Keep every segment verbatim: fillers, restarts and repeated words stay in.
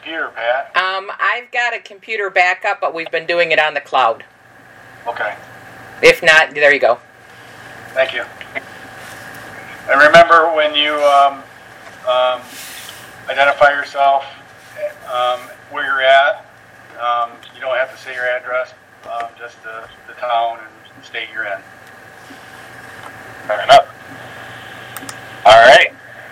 computer, Pat? Um, I've got a computer backup, but we've been doing it on the cloud. Okay. If not, there you go. Thank you. And remember, when you um, um, identify yourself, um, where you're at, um, you don't have to say your address, um, just the, the town and state you're in. Fair enough. All right.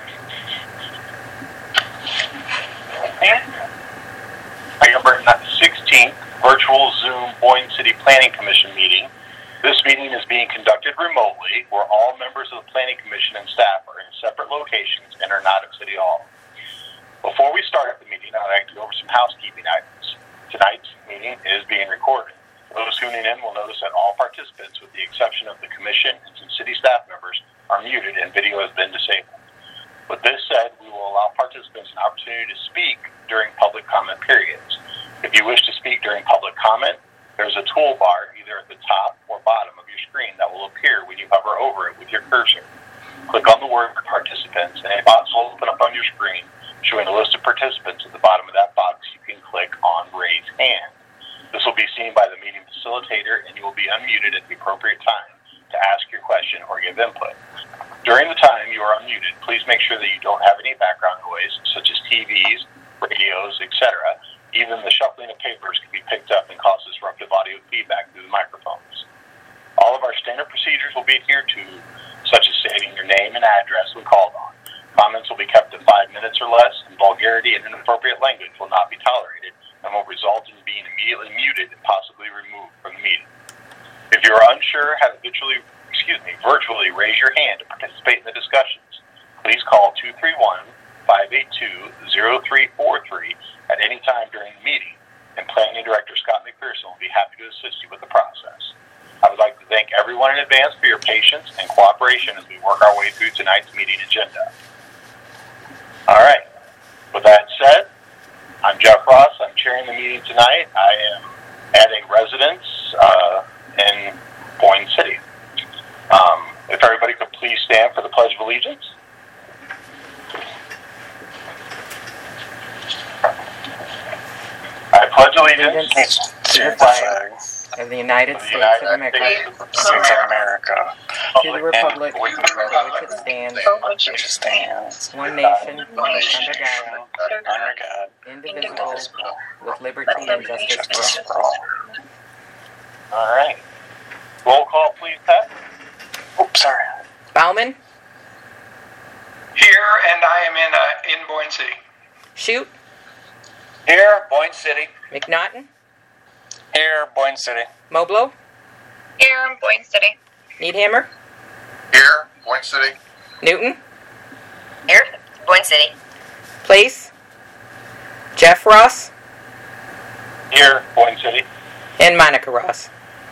November sixteenth, virtual Zoom Boyne City Planning Commission meeting. This meeting is being conducted remotely, where all members of the Planning Commission and staff are in separate locations and are not at City Hall. Before we start the meeting, I'd like to go over some housekeeping items. Tonight's meeting is being recorded. Those tuning in will notice that all participants, with the exception of the Commission and some City staff members, are muted and video has been disabled. With this said, we will allow participants an opportunity to speak during public comment periods. If you wish to speak during public comment, there's a toolbar either at the top or bottom of your screen that will appear when you hover over it with your cursor. Click on the word participants and a box will open up on your screen showing a list of participants. At the bottom of that box, you can click on raise hand. This will be seen by the meeting facilitator and you will be unmuted at the appropriate time to ask your question or give input. During the time you are unmuted, please make sure that you don't have any background noise such as T Vs, radios, et cetera. Even the shuffling of papers can be picked up and cause disruptive audio feedback through the microphones. All of our standard procedures will be adhered to, such as stating your name and address when called on. Comments will be kept to five minutes or less, and vulgarity and inappropriate language will not be tolerated and will result in being immediately muted and possibly removed from the meeting. If you are unsure how to virtually, excuse me, virtually raise your hand to participate in the discussions, please call two three one, five eight two, zero three four three at any time during the meeting, and Planning Director Scott McPherson will be happy to assist you with the process. I would like to thank everyone in advance for your patience and cooperation as we work our way through tonight's meeting agenda. All right. With that said, I'm Jeff Ross. I'm chairing the meeting tonight. I am at a residence uh, in Boyne City. Um, if everybody could please stand for the Pledge of Allegiance. I pledge allegiance to the flag of the United States of America, to the republic for which it stands, one nation, under God, indivisible, with liberty and justice for all. All right. Roll call, please, Pat. Oops, sorry. Bauman? Here, and I am in uh, in Boyne City. Shoot? Here, Boyne City. McNaughton? Here, Boyne City. Moblo? Here in Boyne City. Needhammer? Here, Boyne City. Newton? Here, Boyne City. Place? Jeff Ross? Here, Boyne City. And Monica Ross.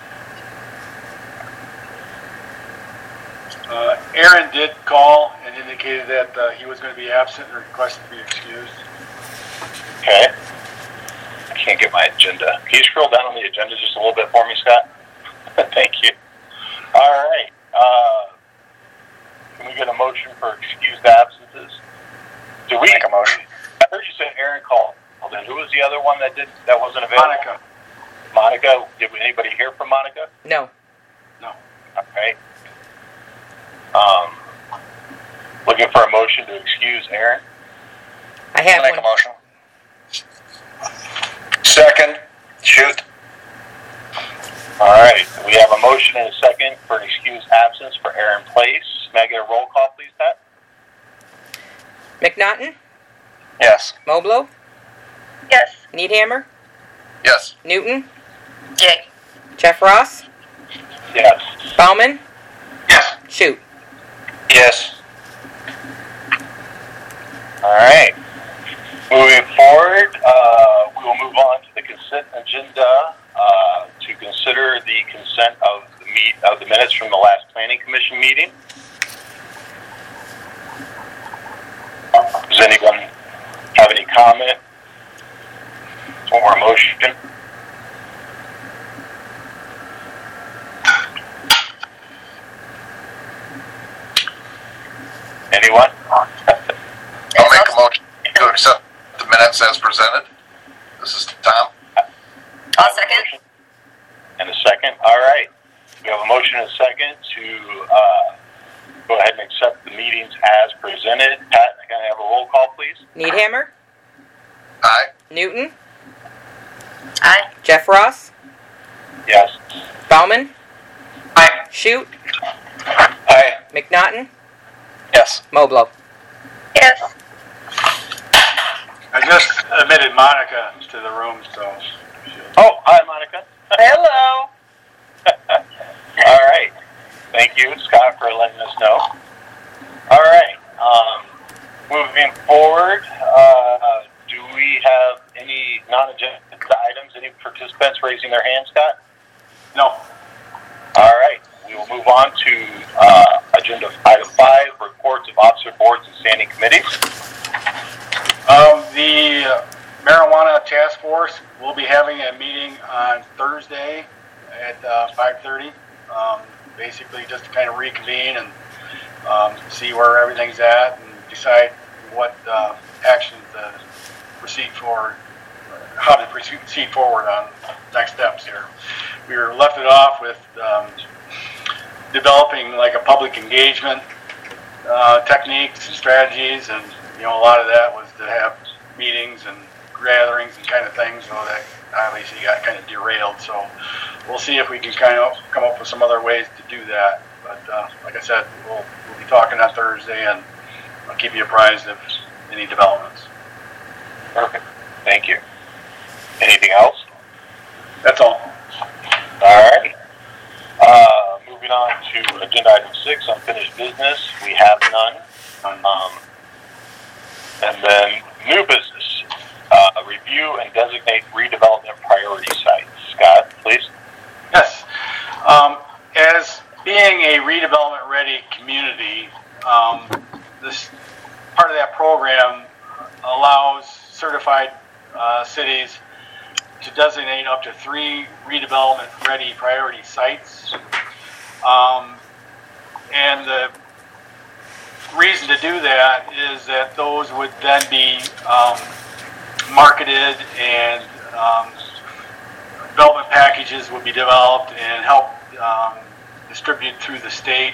Uh, Aaron did call and indicated that uh, he was going to be absent and requested to be excused. Okay. I can't get my agenda. Can you scroll down on the agenda just a little bit for me, Scott? Thank you. All right. Uh, can we get a motion for excused absences? Do we make a motion? I heard you said Aaron called. Well, then who was the other one that did that wasn't available? Monica. Monica. Did anybody hear from Monica? No. No. Okay. Um, looking for a motion to excuse Aaron. I have make one. a motion. Second. Shoot. All right. We have a motion and a second for an excused absence for Aaron Place. May I get a roll call, please, Pat? McNaughton? Yes. Moblo? Yes. Needhammer? Yes. Newton? Yay. Jeff Ross? Yes. Bauman? Yes. Shoot. Yes. All right. Moving forward, uh, we will move on to the consent agenda uh, to consider the consent of the meet of the minutes from the last Planning Commission meeting. Does anyone have any comment or motion? Anyone? I'll make a motion to accept the minutes minutes as presented. This is Tom. I'll second. And a second. All right. We have a motion and a second to uh, go ahead and accept the meetings as presented. Pat, can I have a roll call, please? Needhammer, Aye. Newton, Aye. Jeff Ross, Yes. Bauman, Aye. Shute, Aye. McNaughton, Yes. Moblo. Yes. I just admitted Monica to the room, so. Oh, hi, Monica. Hello. All right. Thank you, Scott, for letting us know. All right. Um, moving forward, uh, do we have any non-agenda items? Any participants raising their hand, Scott? No. All right. We will move on to uh, agenda item five, reports of officer boards and standing committees. Um, the uh, marijuana task force will be having a meeting on Thursday at uh, five thirty. Um, basically, just to kind of reconvene and um, see where everything's at and decide what uh, actions to proceed forward, how to proceed forward on next steps here. We were left it off with um, developing like a public engagement uh, techniques and strategies, and you know a lot of that was to have meetings and gatherings and kind of things, so that obviously got kind of derailed. So we'll see if we can kind of come up with some other ways to do that. But uh, like I said, we'll, we'll be talking on Thursday, and I'll keep you apprised of any developments. Perfect. Thank you. Anything else? That's all. All right. Uh, moving on to agenda item six, unfinished business. We have none. Um, and then new business. Uh, review and designate redevelopment priority sites. Scott, please. Yes. Um, as being a redevelopment-ready community, um, this part of that program allows certified uh, cities to designate up to three redevelopment-ready priority sites. Um, and the reason to do that is that those would then be um, marketed, and um, development packages would be developed and help um, distributed through the state.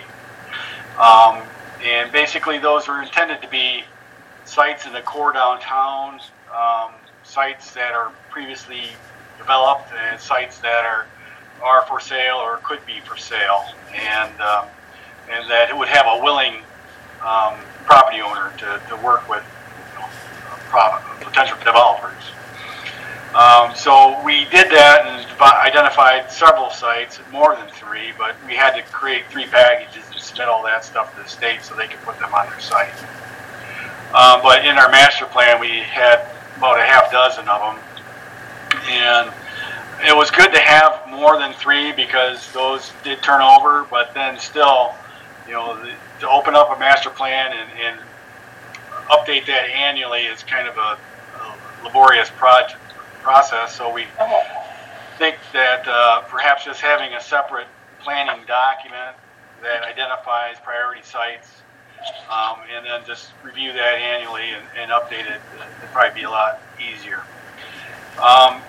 Um, and basically those were intended to be sites in the core downtown, um, sites that are previously developed, and sites that are are for sale or could be for sale, and um, and that it would have a willing um, property owner to, to work with, you know, pro- potential developers. Um, so we did that and identified several sites, more than three, but we had to create three packages and submit all that stuff to the state so they could put them on their site. Um, but in our master plan, we had about a half dozen of them, and it was good to have more than three because those did turn over. But then still, you know, the, to open up a master plan and, and update that annually is kind of a, a laborious project process. So we think that uh, perhaps just having a separate planning document that identifies priority sites, um, and then just review that annually and, and update it, it'd probably be a lot easier. Um,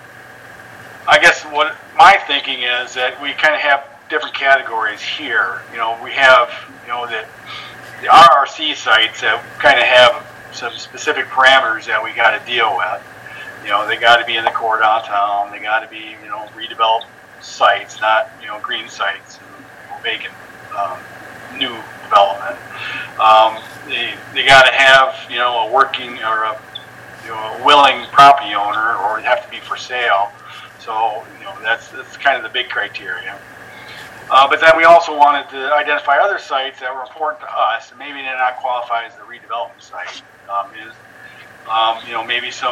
I guess what my thinking is that we kind of have different categories here. You know, we have, you know, the, the R R C sites that kind of have some specific parameters that we got to deal with. You know, they got to be in the core downtown. They got to be, you know, redeveloped sites, not, you know, green sites and vacant um, new development. Um, they they got to have, you know, a working or a, you know, a willing property owner, or it have to be for sale. So, you know, that's that's kind of the big criteria. Uh, but then we also wanted to identify other sites that were important to us, and maybe they're not qualify as a redevelopment site. Um, is um, you know, maybe some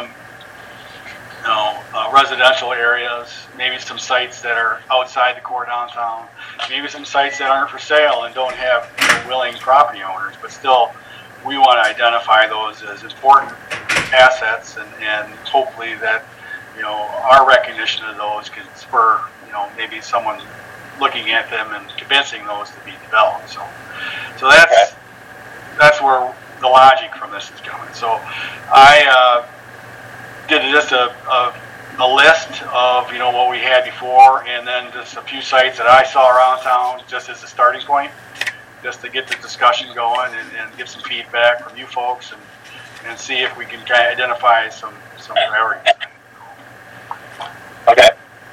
you know uh, residential areas, maybe some sites that are outside the core downtown, maybe some sites that aren't for sale and don't have, you know, willing property owners. But still, we want to identify those as important assets, and, and hopefully that, you know, our recognition of those could spur, you know, maybe someone looking at them and convincing those to be developed. So, so that's okay. That's where the logic from this is coming. So, I uh, did just a, a, a list of, you know, what we had before, and then just a few sites that I saw around town just as a starting point, just to get the discussion going and, and get some feedback from you folks and, and see if we can kind of identify some, some priorities. Okay.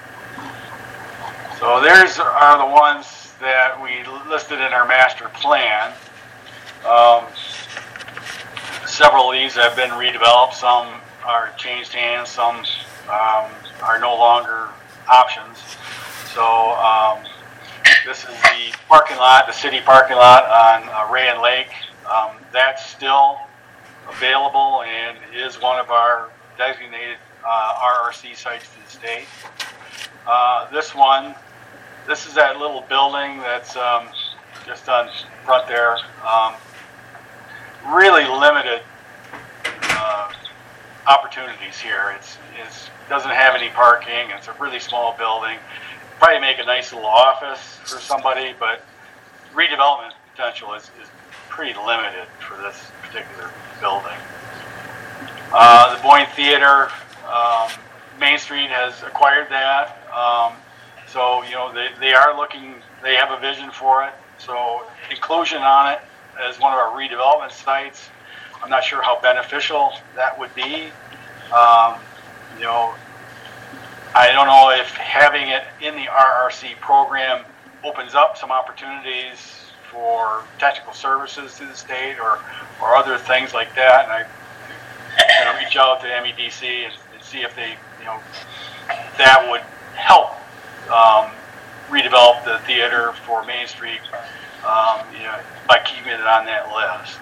So there's are the ones that we listed in our master plan. Um, several of these have been redeveloped. Some are changed hands. Some um, are no longer options. So um, this is the parking lot, the city parking lot on uh, Ray and Lake. Um, that's still available and is one of our designated uh, R R C sites to the state. Uh, this one, this is that little building that's um, just on front there. Um, really limited uh, opportunities here. It's it's doesn't have any parking. It's a really small building. Probably make a nice little office for somebody, but redevelopment potential is, is pretty limited for this particular building. Uh, the Boyne Theater, um, Main Street has acquired that. Um, so, you know, they, they are looking, they have a vision for it. So inclusion on it as one of our redevelopment sites, I'm not sure how beneficial that would be. Um, you know, I don't know if having it in the R R C program opens up some opportunities for technical services to the state or, or other things like that. And I, I'm going to reach out to M E D C and, and see if they, you know, that would help um, redevelop the theater for Main Street, um, you know, by keeping it on that list.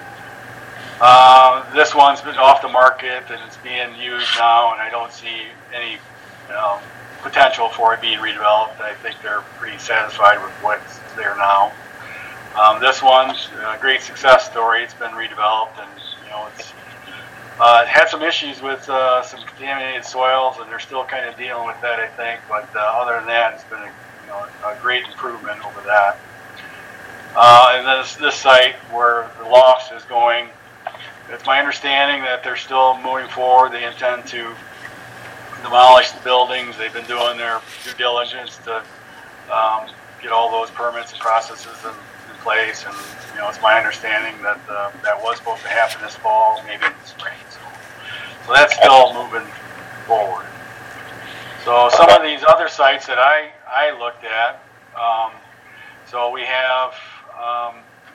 Uh, this one's been off the market and it's being used now, and I don't see any um, potential for it being redeveloped. I think they're pretty satisfied with what's there now. Um, this one's a great success story. It's been redeveloped, and you know, it's uh, it had some issues with uh, some contaminated soils, and they're still kind of dealing with that, I think. But uh, other than that, it's been a, you know, a great improvement over that. Uh, and then this, this site where the loft is going, it's my understanding that they're still moving forward. They intend to demolish the buildings. They've been doing their due diligence to um, get all those permits and processes in, in place. And you know, it's my understanding that uh, that was supposed to happen this fall, maybe in the spring. So, so that's still moving forward. So some of these other sites that I I looked at. Um, so we have. Um,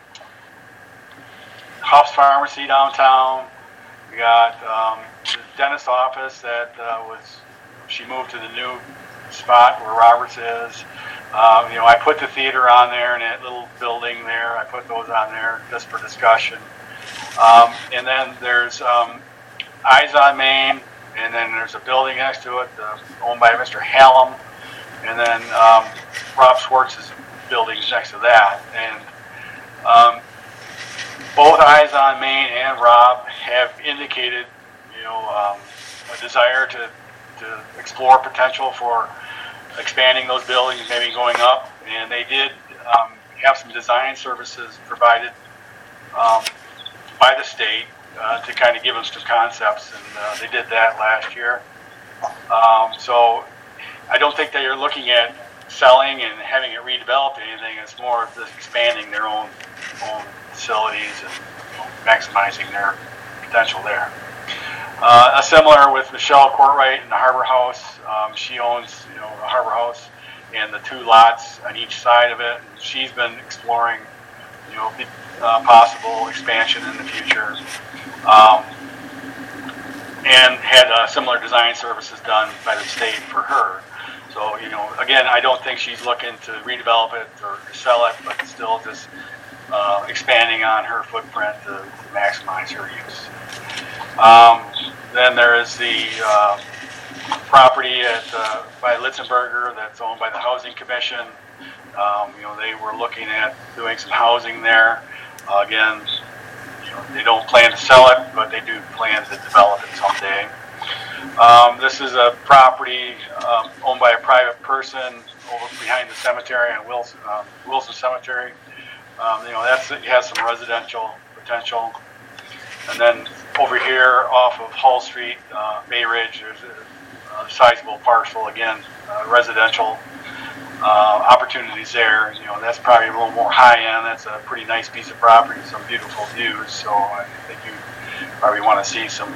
Huff's Pharmacy downtown. We got um, the dentist office that uh, was, she moved to the new spot where Roberts is. Um, you know, I put the theater on there and that little building there. I put those on there just for discussion. Um, and then there's um, Eyes on Main, and then there's a building next to it uh, owned by Mister Hallam. And then um, Rob Schwartz's building's next to that. And um, both Eyes on Main and Rob have indicated, you know, um, a desire to, to explore potential for expanding those buildings, maybe going up. And they did um, have some design services provided um, by the state uh, to kind of give them some concepts, and uh, they did that last year. Um, so I don't think they are looking at selling and having it redeveloped or anything. It's more of just expanding their own own facilities and you know, maximizing their potential there. Uh, similar with Michelle Courtwright in the Harbor House. Um, she owns, you know, the Harbor House and the two lots on each side of it. And she's been exploring, you know, uh, possible expansion in the future, um, and had uh, similar design services done by the state for her. So, you know, again, I don't think she's looking to redevelop it or sell it, but still just uh, expanding on her footprint to, to maximize her use. Um, then there is the uh, property at uh, by Litzenberger that's owned by the Housing Commission. Um, you know, they were looking at doing some housing there. Uh, again, you know, they don't plan to sell it, but they do plan to develop it someday. Um, this is a property um, owned by a private person over behind the cemetery on Wilson, um, Wilson Cemetery. Um, you know, that's it has some residential potential. And then over here off of Hall Street, uh, Bay Ridge, there's a, a sizable parcel, again, uh, residential uh, opportunities there. You know, that's probably a little more high end. That's a pretty nice piece of property, some beautiful views. So I think you probably want to see some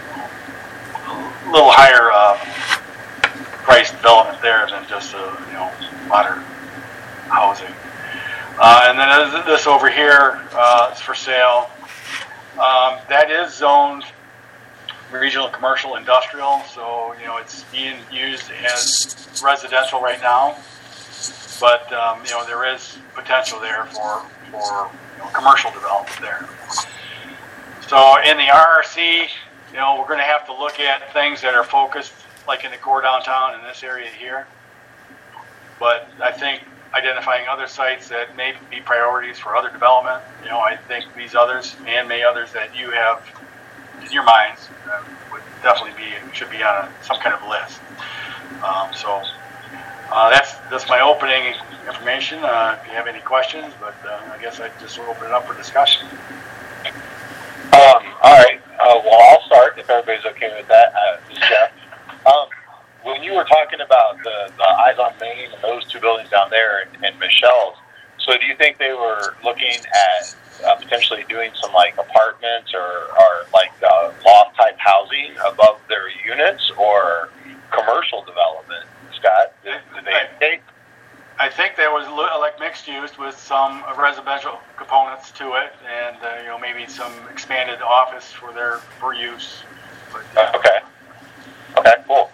a little higher uh, price development there than just a, you know, modern housing. Uh, and then this over here uh, is for sale. Um, that is zoned regional, commercial, industrial, so you know it's being used as residential right now. But um, you know there is potential there for for you know, commercial development there. So in the R R C, you know we're going to have to look at things that are focused, like in the core downtown in this area here. But I think identifying other sites that may be priorities for other development, you know, I think these others and may others that you have in your minds uh, would definitely be should be on a, some kind of list. Um, so uh, that's that's my opening information. Uh, if you have any questions, but uh, I guess I just will open it up for discussion. Um, all right. Uh, well, I'll start if everybody's okay with that. Uh, this is Jeff. Um, when you were talking about the, the Eyes on Main and those two buildings down there and, and Michelle's, so do you think they were looking at uh, potentially doing some like apartments or, or like uh, loft type housing above their units or commercial development? Scott, did, did they indicate? I think there was like mixed use with some residential components to it, and uh, you know maybe some expanded office for their for use. But, uh, okay. Okay. Cool.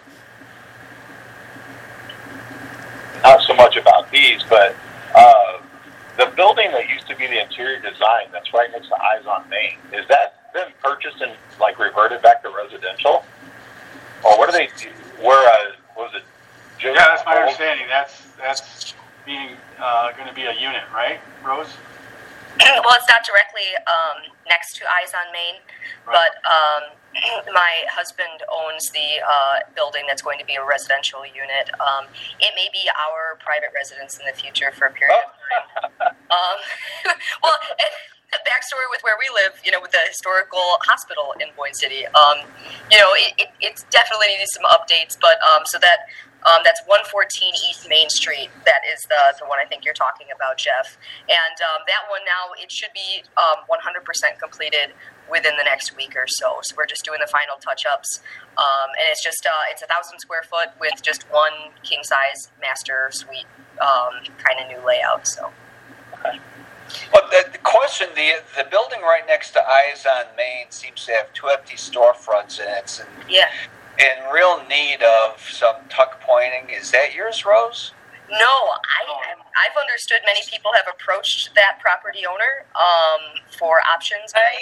Not so much about these, but uh, the building that used to be the interior design that's right next to Eyes on Main, is that been purchased and like reverted back to residential? Or what do they do? Where uh, was it? Yeah, that's my understanding. That's that's being uh, going to be a unit, right, Rose? Well, it's not directly um, next to Eyes on Main, Right. but um, my husband owns the uh, building that's going to be a residential unit. Um, it may be our private residence in the future for a period of time. um, well, and the backstory with where we live, you know, with the historical hospital in Boyne City, um, you know, it, it, it's definitely needs some updates, but um, so that Um, that's one fourteen East Main Street. That is the, the one I think you're talking about, Jeff. And um, that one now, it should be um, one hundred percent completed within the next week or so. So we're just doing the final touch-ups. Um, and it's just, uh, it's a one thousand square foot with just one king-size master suite um, kind of new layout. So. Okay. Well, the, the question, the the building right next to Eyes on Main seems to have two empty storefronts in it. And Yeah. in real need of some tuck pointing. Is that yours, Rose? No, I have, I've understood many people have approached that property owner um, for options. I,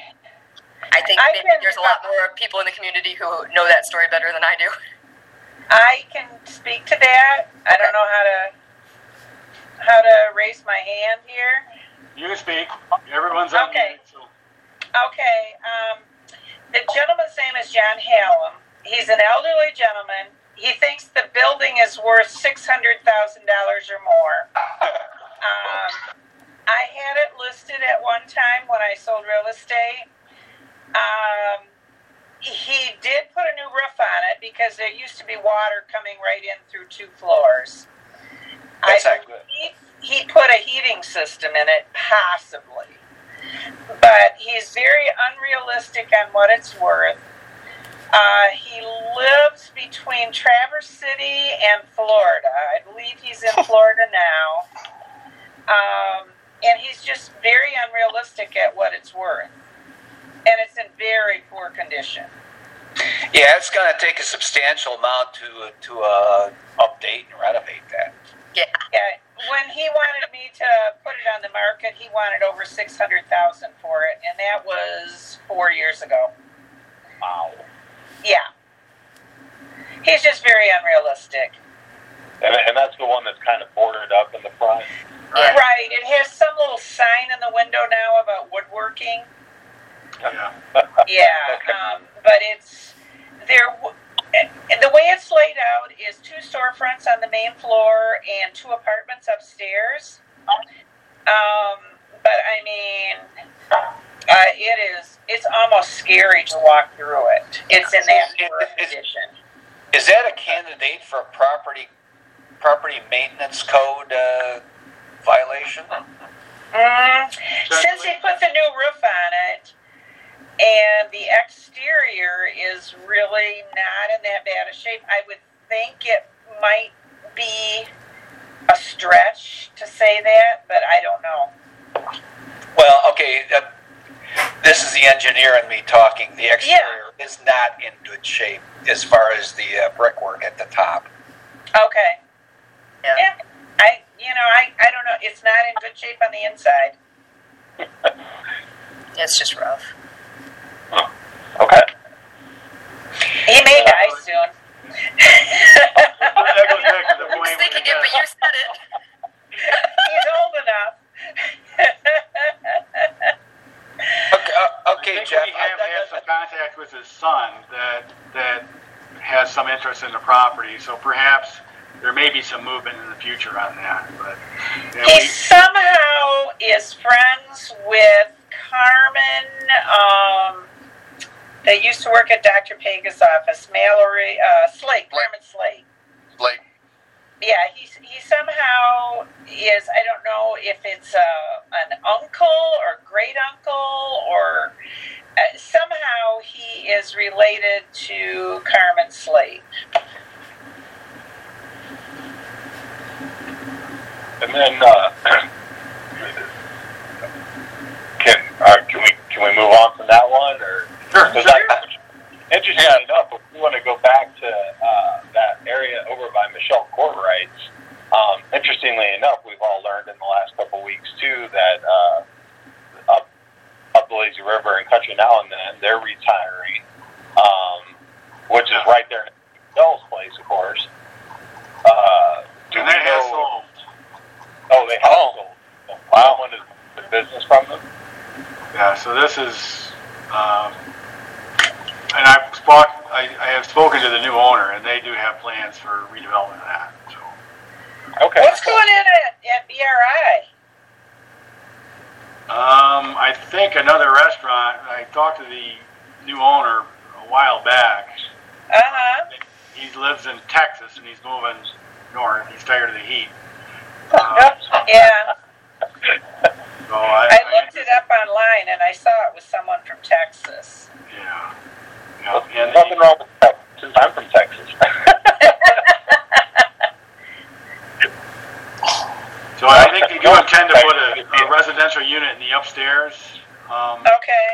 I think I that can, there's a lot more people in the community who know that story better than I do. I can speak to that. I don't know how to how to raise my hand here. You can speak. Everyone's on Okay. mute, so. Okay. Um, the gentleman's name is John Hallam. He's an elderly gentleman. He thinks the building is worth six hundred thousand dollars or more. Um, I had it listed at one time when I sold real estate. Um, he did put a new roof on it because there used to be water coming right in through two floors. That's I not good. believe he put a heating system in it, possibly. But he's very unrealistic on what it's worth. Uh, he lives between Traverse City and Florida. I believe he's in Florida now. Um, and he's just very unrealistic at what it's worth. And it's in very poor condition. Yeah, it's going to take a substantial amount to to uh, update and renovate that. Yeah. Yeah, when he wanted me to put it on the market, he wanted over six hundred thousand dollars for it. And that was four years ago. Wow. Yeah. He's just very unrealistic. And, and that's the one that's kind of boarded up in the front. Yeah. Right. It has some little sign in the window now about woodworking. Yeah. Yeah. Um, but it's there. The way it's laid out is two storefronts on the main floor and two apartments upstairs. Um, but I mean, uh, it is it's almost scary to walk through it. It's in that Is- poor is- condition. Is that a candidate for a property property maintenance code uh, violation? Mm, since they put the new roof on it, and the exterior is really not in that bad a shape, I would think it might be a stretch to say that, but I don't know. Well, okay, uh, this is the engineer and me talking. The exterior is not in good shape as far as the uh, brickwork at the top. Okay. Yeah. Yeah. I, you know, I, I don't know. It's not in good shape on the inside. It's just rough. Okay. He may die soon. That goes back to the I point. was thinking when it, but you said it. He's old enough. Okay, uh, I okay think Jeff. we have I- had some contact with his son that that has some interest in the property, so perhaps there may be some movement in the future on that. But yeah, He we, somehow is friends with Carmen. Um, they used to work at Doctor Pega's office, Mallory uh, Slate, Carmen Slate. Blake. Yeah, he he somehow is. I don't know if it's a, an uncle or great uncle or uh, somehow he is related to Carmen Slate. And then, uh, can uh, can we can we move on from that one, or Sure, does sure. that, interestingly enough, if we want to go back to uh, that area over by Michelle Courtrights, um, interestingly enough, we've all learned in the last couple of weeks too that uh, up up the Lazy River and Country Now and Then they're retiring, um, which is right there next to Michelle's place, of course. Uh, do and we that has know? sold. Oh, they have sold. Wow. Someone is the business from them? Yeah, so this is, um, and I've spoke, I, I have spoken to the new owner, and they do have plans for redevelopment of that. So, Okay. What's going on at, at B R I? um, I think another restaurant. I talked to the new owner a while back. Uh huh. He lives in Texas, and he's moving north. He's tired of the heat. Um, Yeah. so I, I looked it up online and I saw it was someone from Texas. Yeah. Well, Yeah. And nothing wrong with that, since I'm from Texas. so I think they do intend to put a, a residential unit in the upstairs. Um, Okay.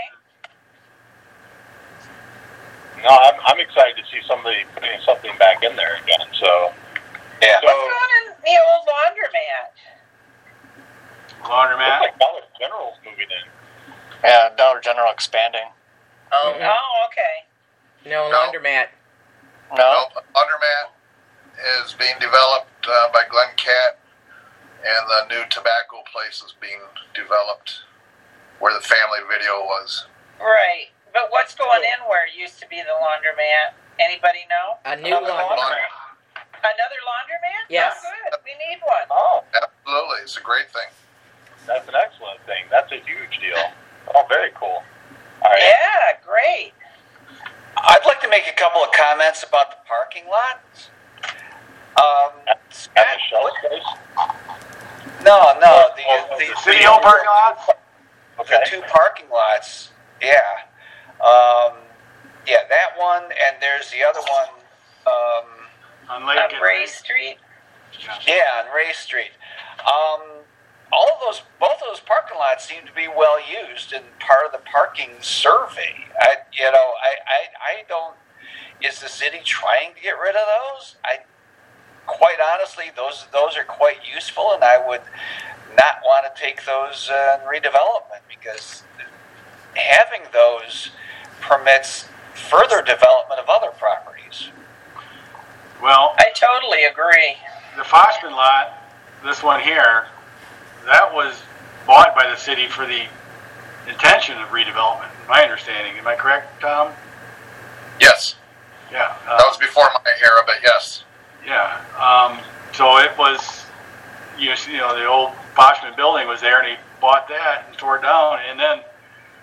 No, I'm, I'm excited to see somebody putting something back in there again. So, Yeah. So, What's going on in the old laundromat? laundromat. looks like Dollar General's moving in. Yeah, Dollar General expanding. Oh, Oh, okay. No, No. laundromat. No? Nope. Undermat is being developed uh, by Glenn Catt, and the new tobacco place is being developed where the family video was. Right. But what's going in where it used to be the laundromat? Anybody know? A new laundromat. Another laundromat? Yes. Oh, good. We need one. Oh, Absolutely. It's a great thing. that's an excellent thing. That's a huge deal. Oh, very cool. All right. Yeah, great. I'd like to make a couple of comments about the parking lot. Um, At Scott, Michelle's place? no, no, the, Oh, the, the the, City-owned parking lots. the two parking lots, yeah. Um, yeah, that one, and there's the other one, um, On Lake On and Ray Street. yeah, on Ray Street. Um, all of those, both of those parking lots seem to be well used and part of the parking survey. I, you know, I, I, I don't. Is the city trying to get rid of those? I, quite honestly, those those are quite useful, and I would not want to take those uh, in redevelopment because having those permits further development of other properties. Well, I totally agree. the Foxman lot, this one here, that was bought by the city for the intention of redevelopment. My understanding. Am I correct, Tom? Yes. Yeah. Uh, That was before my era, but yes. Yeah. Um, so it was, you know, the old Foxman building was there, and he bought that and tore it down. And then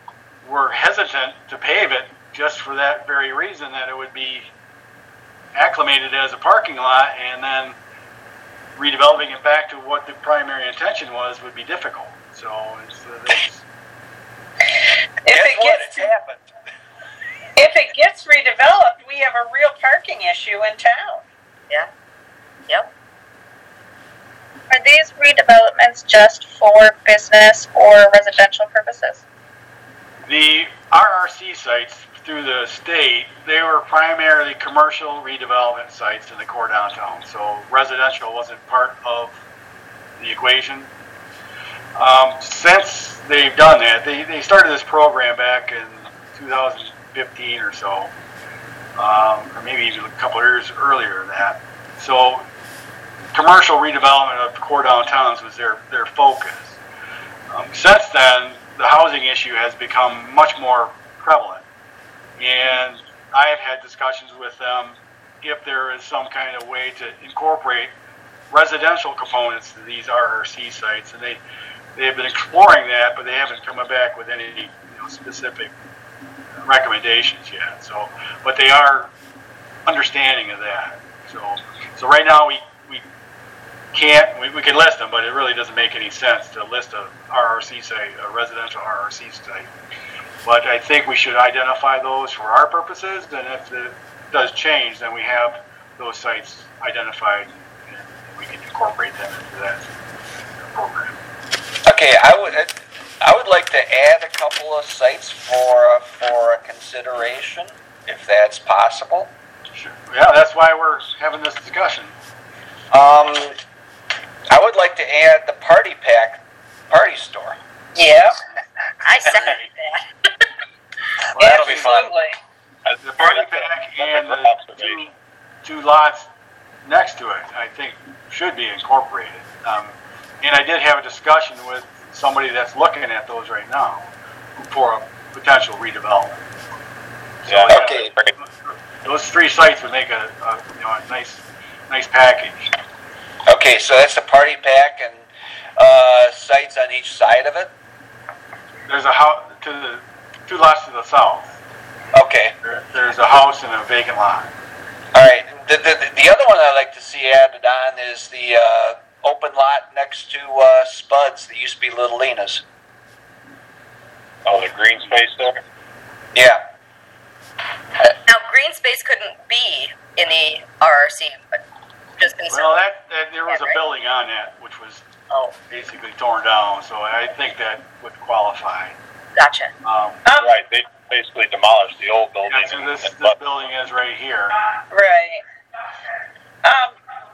were hesitant to pave it just for that very reason, that it would be acclimated as a parking lot, and then redeveloping it back to what the primary intention was would be difficult. So it's, uh, it's If Guess it what? gets It's happened. if it gets redeveloped, we have a real parking issue in town. Yeah. Yep. Are these redevelopments just for business or residential purposes? the R R C sites through the state, they were primarily commercial redevelopment sites in the core downtown. So residential wasn't part of the equation. Um, since they've done that, they, they started this program back in two thousand fifteen or so, um, or maybe even a couple of years earlier than that. So commercial redevelopment of core downtowns was their, their focus. Um, since then, the housing issue has become much more prevalent. And I have had discussions with them if there is some kind of way to incorporate residential components to these R R C sites. And they, they have been exploring that, but they haven't come back with any you know, specific recommendations yet. So, but they are understanding of that. So, so right now we, we can't, we, we can list them, but it really doesn't make any sense to list a R R C site, a residential R R C site. But I think we should identify those for our purposes, and if it does change, then we have those sites identified, and we can incorporate them into that program. Okay, I would I would like to add a couple of sites for for a consideration, if that's possible. Sure. Yeah, that's why we're having this discussion. Um, I would like to add the Party Pack Party Store. Yeah. I second that. Well, that'll be fun. Absolutely. The party pack and the two, two lots next to it, I think, should be incorporated. Um, and I did have a discussion with somebody that's looking at those right now for a potential redevelopment. So, Yeah, yeah, okay. those three sites would make a, a you know a nice nice package. Okay, so that's the Party Pack and uh, sites on each side of it. There's a house to the two lots to the south. Okay. There, there's a house and a vacant lot. All right. The, the, the other one I'd like to see added on is the uh, open lot next to uh, Spuds that used to be Little Lena's. Oh, the green space there? Yeah. Now, green space couldn't be in the R R C, but just consider. Well, that, that there was Yeah, a right. building on that which was Oh, basically torn down, so I think that would qualify. gotcha. Um, Um, Right, they basically demolished the old building. yeah, so and- this, and this left- building is right here. Right. Um,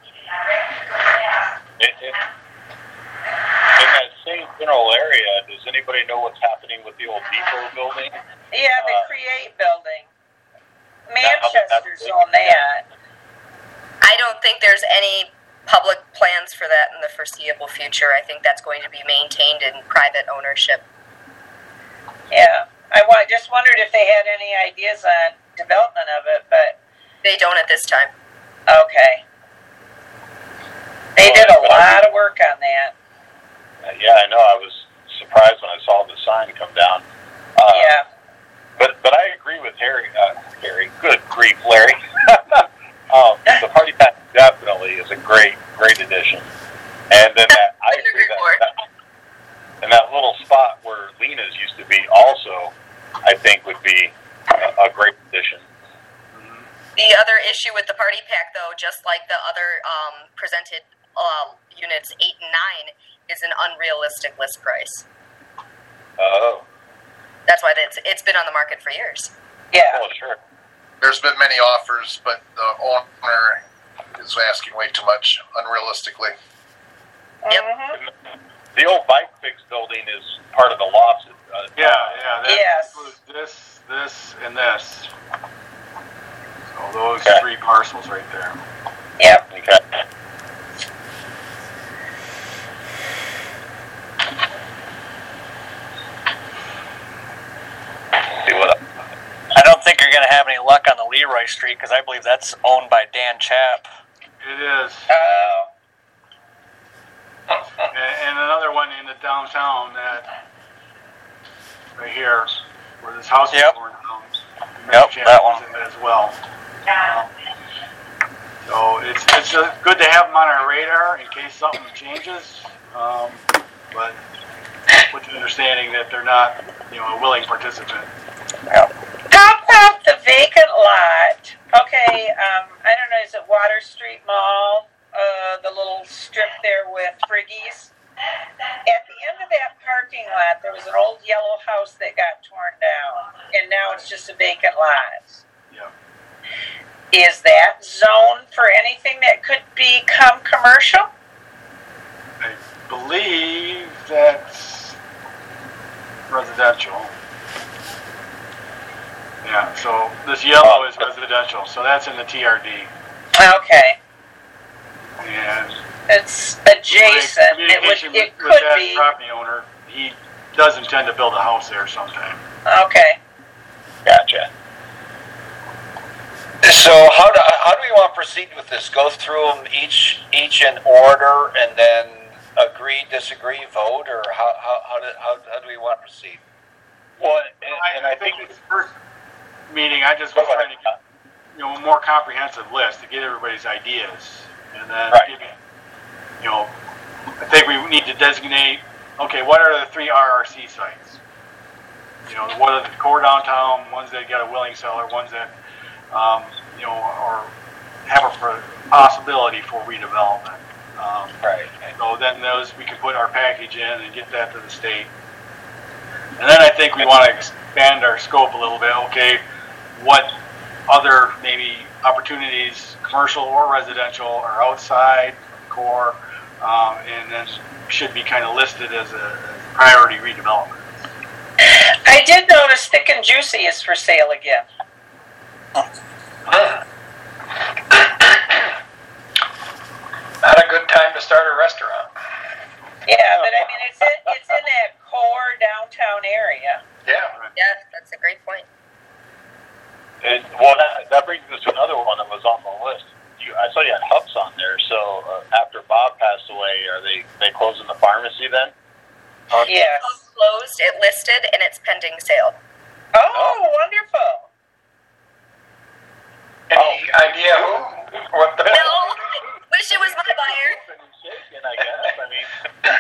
it- it- In that same general area, does anybody know what's happening with the old depot building? yeah, the Uh, Create building. that- Manchester's that's- on that. I don't think there's any public plans for that in the foreseeable future. I think that's going to be maintained in private ownership. Yeah. I wa- just wondered if they had any ideas on development of it, but They don't at this time. okay. They did a lot of work on that. Uh, Yeah, I know, I was surprised when I saw the sign come down. Uh, Yeah. But but I agree with Harry. Uh, Harry, good grief, Larry. um, the Party Pack definitely is a great great addition. And then that I Couldn't agree agree that, more. that and that little spot where Lena's used to be also, I think, would be a, a great addition. The other issue with the party pack, though, just like the other um, presented uh, units eight and nine, is an unrealistic list price. Oh, That's why it's it's been on the market for years. Yeah. well, sure. There's been many offers, but the owner is asking way too much, unrealistically. Yep. Mhm. The old Bike Fix building is part of the lots. Uh, Yeah, yeah. That Yes. includes this, this, and this. So those Okay. three parcels right there. Yep. Okay. See what? I don't think you're going to have any luck on the Leroy Street because I believe that's owned by Dan Chapp. It is. Oh. And, and another one in the downtown that, right here, where this house Yep. was torn down. Yep, that one. As well. Um, so it's it's uh, good to have them on our radar in case something changes. Um, but with the understanding that they're not, you know, a willing participant. Yep. How about the vacant lot? Okay, um, I don't know, is it Water Street Mall? Uh, the little strip there with Friggies? At the end of that parking lot, there was an old yellow house that got torn down, and now it's just a vacant lot. Yeah. Is that zoned for anything that could become commercial? I believe that's residential. Yeah, so this yellow is residential, so that's in the T R D. Okay, And it's adjacent. It communication would, it with, with could that be. property owner, he does intend to build a house there sometime. Okay. Gotcha. So how do how do we want to proceed with this? Go through them each each in order, and then agree, disagree, vote, or how how how do how, how do we want to proceed? Well, and, and I, I I think think this first meeting, I just was trying to get, you know, a more comprehensive list to get everybody's ideas, and then Right. give it, you know, I think we need to designate, okay, what are the three R R C sites? You know, what are the core downtown, ones that got a willing seller, ones that, um, you know, or have a possibility for redevelopment. Um, Right. so then those, we can put our package in and get that to the state. And then I think we want to expand our scope a little bit. Okay, what other maybe opportunities, commercial or residential, are outside core, um, and then should be kind of listed as a, as a priority redevelopment. I did notice Thick and Juicy is for sale again. Not a good time to start a restaurant. Yeah, but I mean, it's in, it's in that core downtown area. Yeah. Yeah, that's a great point. And well, that, that brings us to another one that was on the list. You, I saw you had Hubs on there. So uh, after Bob passed away, are they they closing the pharmacy then? Yes. It's closed, it listed, and it's pending sale. Oh, wonderful. Any idea who? What the? No, wish it was my buyer. Shaking, I guess. I mean.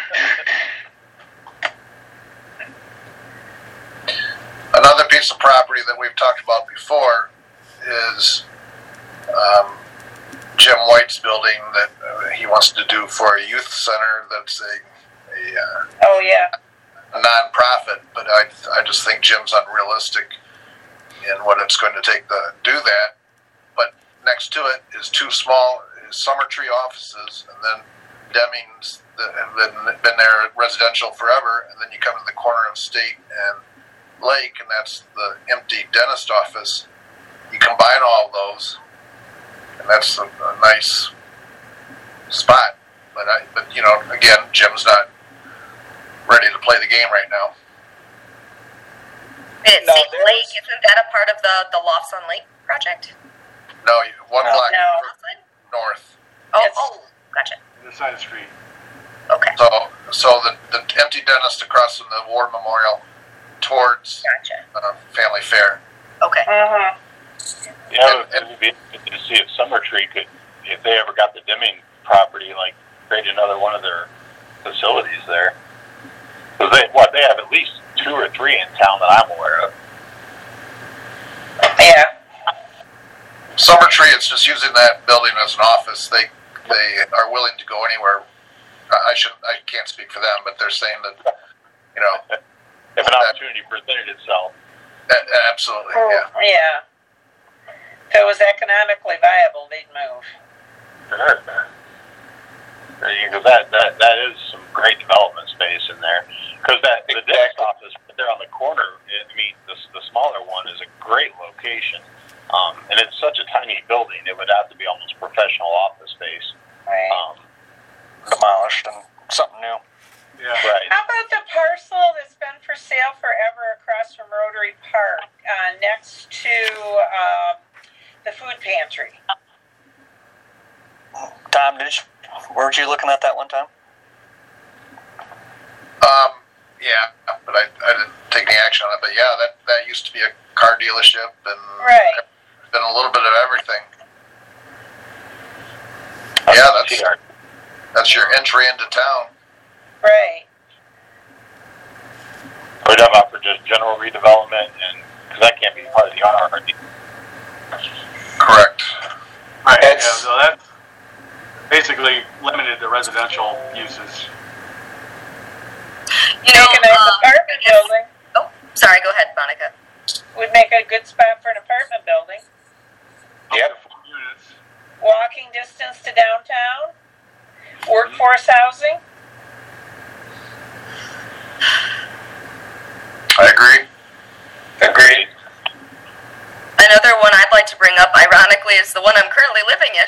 Another piece of property that we've talked about before is um, Jim White's building that uh, he wants to do for a youth center that's a, a, uh, Oh, yeah. a non-profit, but I, I just think Jim's unrealistic in what it's going to take to do that. But next to it is two small Summer Tree offices, and then Deming's that have been, been there residential forever, and then you come to the corner of State and Lake, and that's the empty dentist office. You combine all those, and that's a, a nice spot. But I, but you know, again, Jim's not ready to play the game right now. And it's No, Saint there's- Lake, isn't that a part of the, the Lofts on Lake project? No, you- one No. block No. Outside? north. Oh, It's- oh, gotcha. This side of the street. Okay, So, so the the empty dentist across from the War Memorial towards gotcha. uh, Family Fair. Okay. Mm-hmm. Yeah, it would be interesting to see if Summer Tree could, if they ever got the Deming property, like create another one of their facilities there. Because they, what, they have at least two or three in town that I'm aware of. Yeah. Summer Tree is just using that building as an office. They they are willing to go anywhere. I I shouldn't. I can't speak for them, but they're saying that, you know, If an opportunity presented itself. a- absolutely, yeah. Yeah. If it was economically viable, they'd move. Sure. Because that, that, that is some great development space in there. Because that the dentist office right there on the corner, I mean, the, the smaller one is a great location. Um, and it's such a tiny building, it would have to be almost professional office space. Right. Um, Demolished and something new. Yeah. right. How about the parcel that's been for sale forever across from Rotary Park, uh, next to um, the food pantry? Tom, did you, weren't you looking at that one time? Um, yeah, but I, I didn't take any action on it. But yeah, that, that used to be a car dealership, and Right. been a little bit of everything. Yeah, that's that's your entry into town. Right. We're talking about for just general redevelopment, and because that can't be part of the R R D. Correct. Right, yeah, It's- so that's basically limited to residential uses. You know, Make a nice um, apartment building. oh, sorry, go ahead, Monica. Would make a good spot for an apartment building. Yep. Up to four units. Walking distance to downtown. Workforce housing. I agree. Agreed. Another one I'd like to bring up, ironically, is the one I'm currently living in.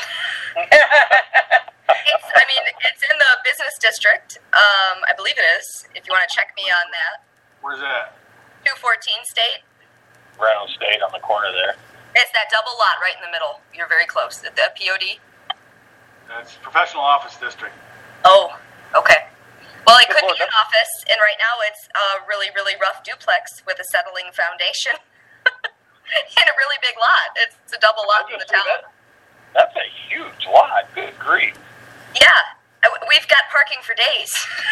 It's, I mean, it's in the business district. Um, I believe it is, if you want to check me on that. Where's that? two fourteen State. Reynolds State on the corner there. It's that double lot right in the middle. You're very close. The the P O D. That's professional office district. Oh, okay. Well, it could Well, be an office, and right now it's a really, really rough duplex with a settling foundation and a really big lot. It's a double lot in the town. That, that's a huge lot. Good grief. Yeah, I- we've got parking for days.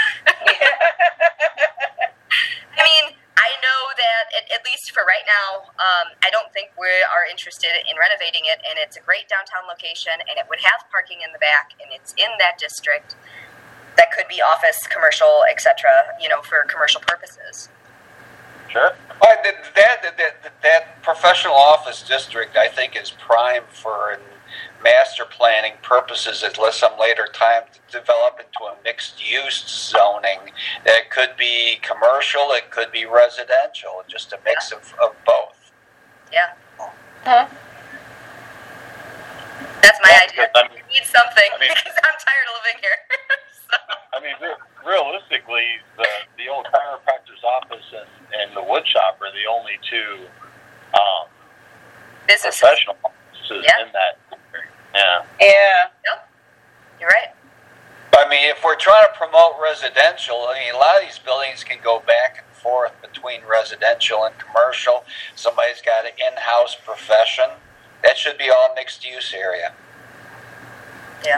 I mean, I know that at, at least for right now, um, I don't think we are interested in renovating it, and it's a great downtown location, and it would have parking in the back, and it's in that district that could be office, commercial, et cetera, you know, for commercial purposes. Sure. Well, that, that, that, that professional office district, I think, is prime for master planning purposes at some later time to develop into a mixed-use zoning. It could be commercial, it could be residential, just a mix Yeah. of, of both. Yeah, Huh? that's my Yeah, idea. I mean- We need something I mean- because I'm tired of living here. So, I mean, re- realistically, the the old chiropractor's office and, and the wood shop are the only two um, businesses. professional offices Yeah. in that. Yeah. Yeah. Yep, you're right. I mean, if we're trying to promote residential, I mean, a lot of these buildings can go back and forth between residential and commercial. Somebody's got an in-house profession. That should be all mixed-use area. Yeah.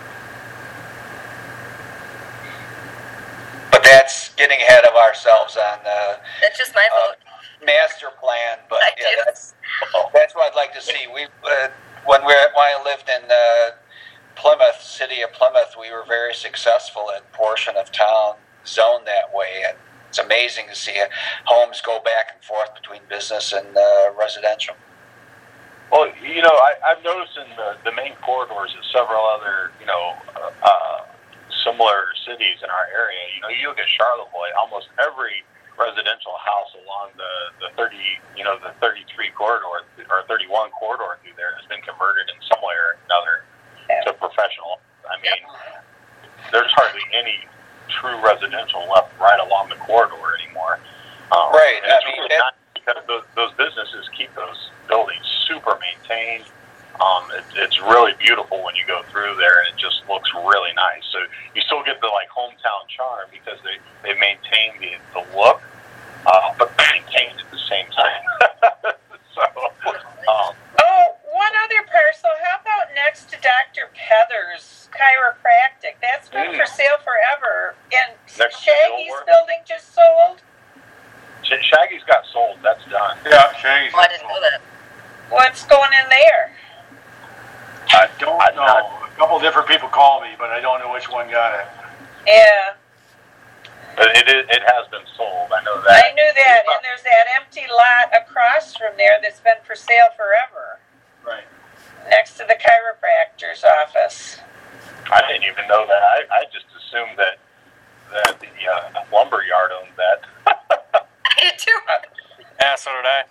But that's getting ahead of ourselves on the That's just my uh, vote. master plan. But I yeah, do. that's that's what I'd like to see. We uh, when we when I lived in uh, Plymouth, city of Plymouth, we were very successful in portion of town zoned that way, and it's amazing to see homes go back and forth between business and uh, residential. Well, you know, I, I've noticed in the, the main corridors of several other, you know, uh, uh, similar cities in our area. You know, you look at Charlevoix, almost every residential house along the, the thirty, you know, the thirty-three corridor or thirty-one corridor through there has been converted in some way or another to professional. I mean, there's hardly any true residential left right along the corridor anymore. Um, Right, and it's I mean, really that- not because those, those businesses keep those buildings super maintained. Um, it, it's really beautiful when you go through there, and it just looks really nice. So you still get the like hometown charm because they they maintain the the look, uh, but maintained at the same time. so, um, Oh, one other parcel. How about next to Doctor Pether's Chiropractic? That's been Mm. for sale forever. And Next to Shaggy's Dilworth? building just sold. Sh- Shaggy's got sold. That's done. Yeah, Shaggy's. Oh, I didn't know that. What's going in there? I don't I'm know. not- A couple different people call me, but I don't know which one got it. Yeah, But it is, it has been sold. I know that. I knew that. And there's that empty lot across from there that's been for sale forever, Right. next to the chiropractor's office. I didn't even know that. I, I just assumed that that the uh, lumber yard owned that. I did too. Yeah, so did I.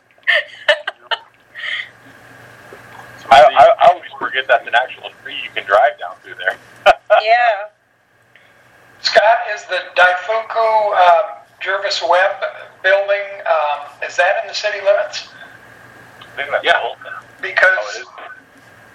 So I, the- I, I always forget that's an actual street you can drive down through there. Yeah. Scott, is the Daifuku uh, Jervis Webb building, um, is that in the city limits? I think that's Yeah. sold now. Because Oh, it is.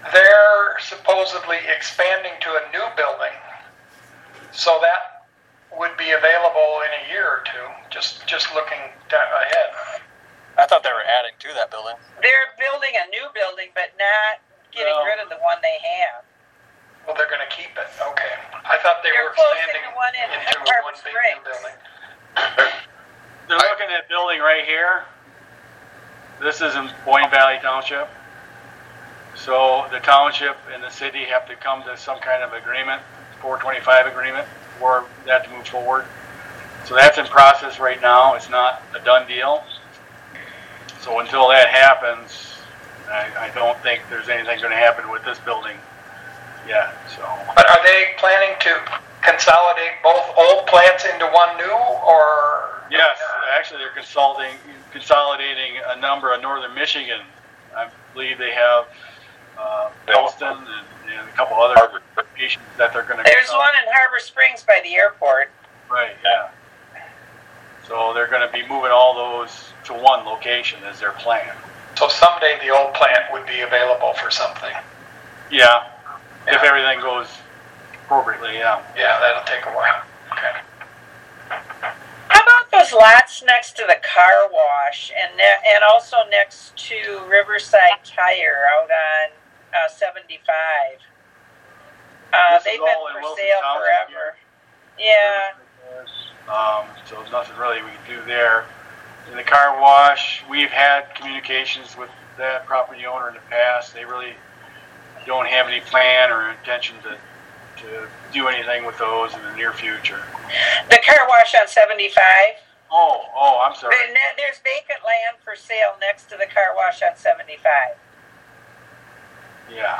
they're supposedly expanding to a new building. So that would be available in a year or two, just, just looking ahead. I thought they were adding to that building. They're building a new building, but not getting No. rid of the one they have. Well, they're gonna keep it, okay. I thought they They're were closing expanding the one in into Harbor one big new Springs. building. They're looking at building right here. This is in Boyne Valley Township. So the township and the city have to come to some kind of agreement, four twenty-five agreement, for that to move forward. So that's in process right now. It's not a done deal. So until that happens, I, I don't think there's anything going to happen with this building yet. So. But are they planning to consolidate both old plants into one new, or? Yes, actually they're consulting, consolidating a number of northern Michigan. I believe they have uh, Boston and, and a couple other locations that they're going to. There's one in Harbor Springs by the airport. Right. Yeah. So they're going to be moving all those to one location as their plan. So someday the old plant would be available for something. Yeah. Yeah. If everything goes appropriately, yeah. Yeah, that'll take a while. Okay. How about those lots next to the car wash and ne- and also next to Riverside Tire out on uh, seventy-five? Uh, This is they've been all in for Wilson sale Township forever. Yeah. Um, so there's nothing really we can do there. In the car wash, we've had communications with that property owner in the past. They really don't have any plan or intention to to do anything with those in the near future. The car wash on seventy-five. Oh, oh, I'm sorry. There- There's vacant land for sale next to the car wash on seventy-five. Yeah.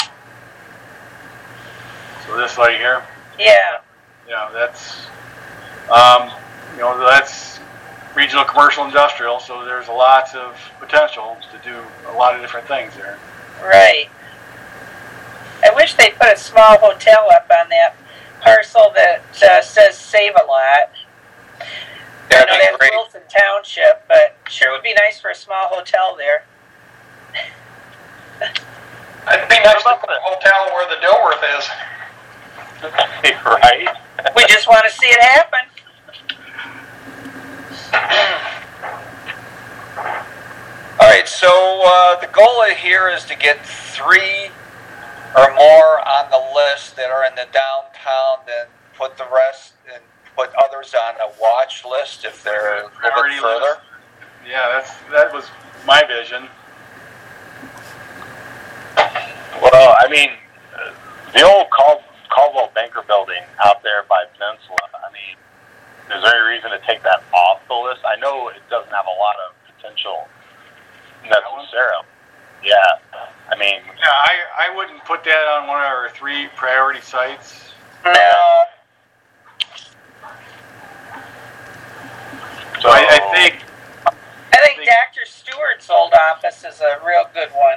So this right here, Yeah. yeah, that's, um, you know, that's regional commercial industrial, so there's lots of potential to do a lot of different things there. Right. I wish they put a small hotel up on that parcel that uh, says Save a Lot. I That'd know be that's great. Wilson Township, but sure would be nice for a small hotel there. It'd be nice to put a hotel where the Dilworth is. Right? We just want to see it happen. All right, so uh, the goal here is to get three or more on the list that are in the downtown, then put the rest and put others on a watch list if they're a little Priority bit further. list. Yeah, that's that was my vision. Well, I mean, uh, the old Cal- Caldwell Banker building out there by Peninsula, I mean, is there any reason to take that off the list? I know it doesn't have a lot of potential necessarily. Yeah, I mean, Yeah, I, I wouldn't put that on one of our three priority sites. No. So I, I think I think Doctor Stewart's old office is a real good one.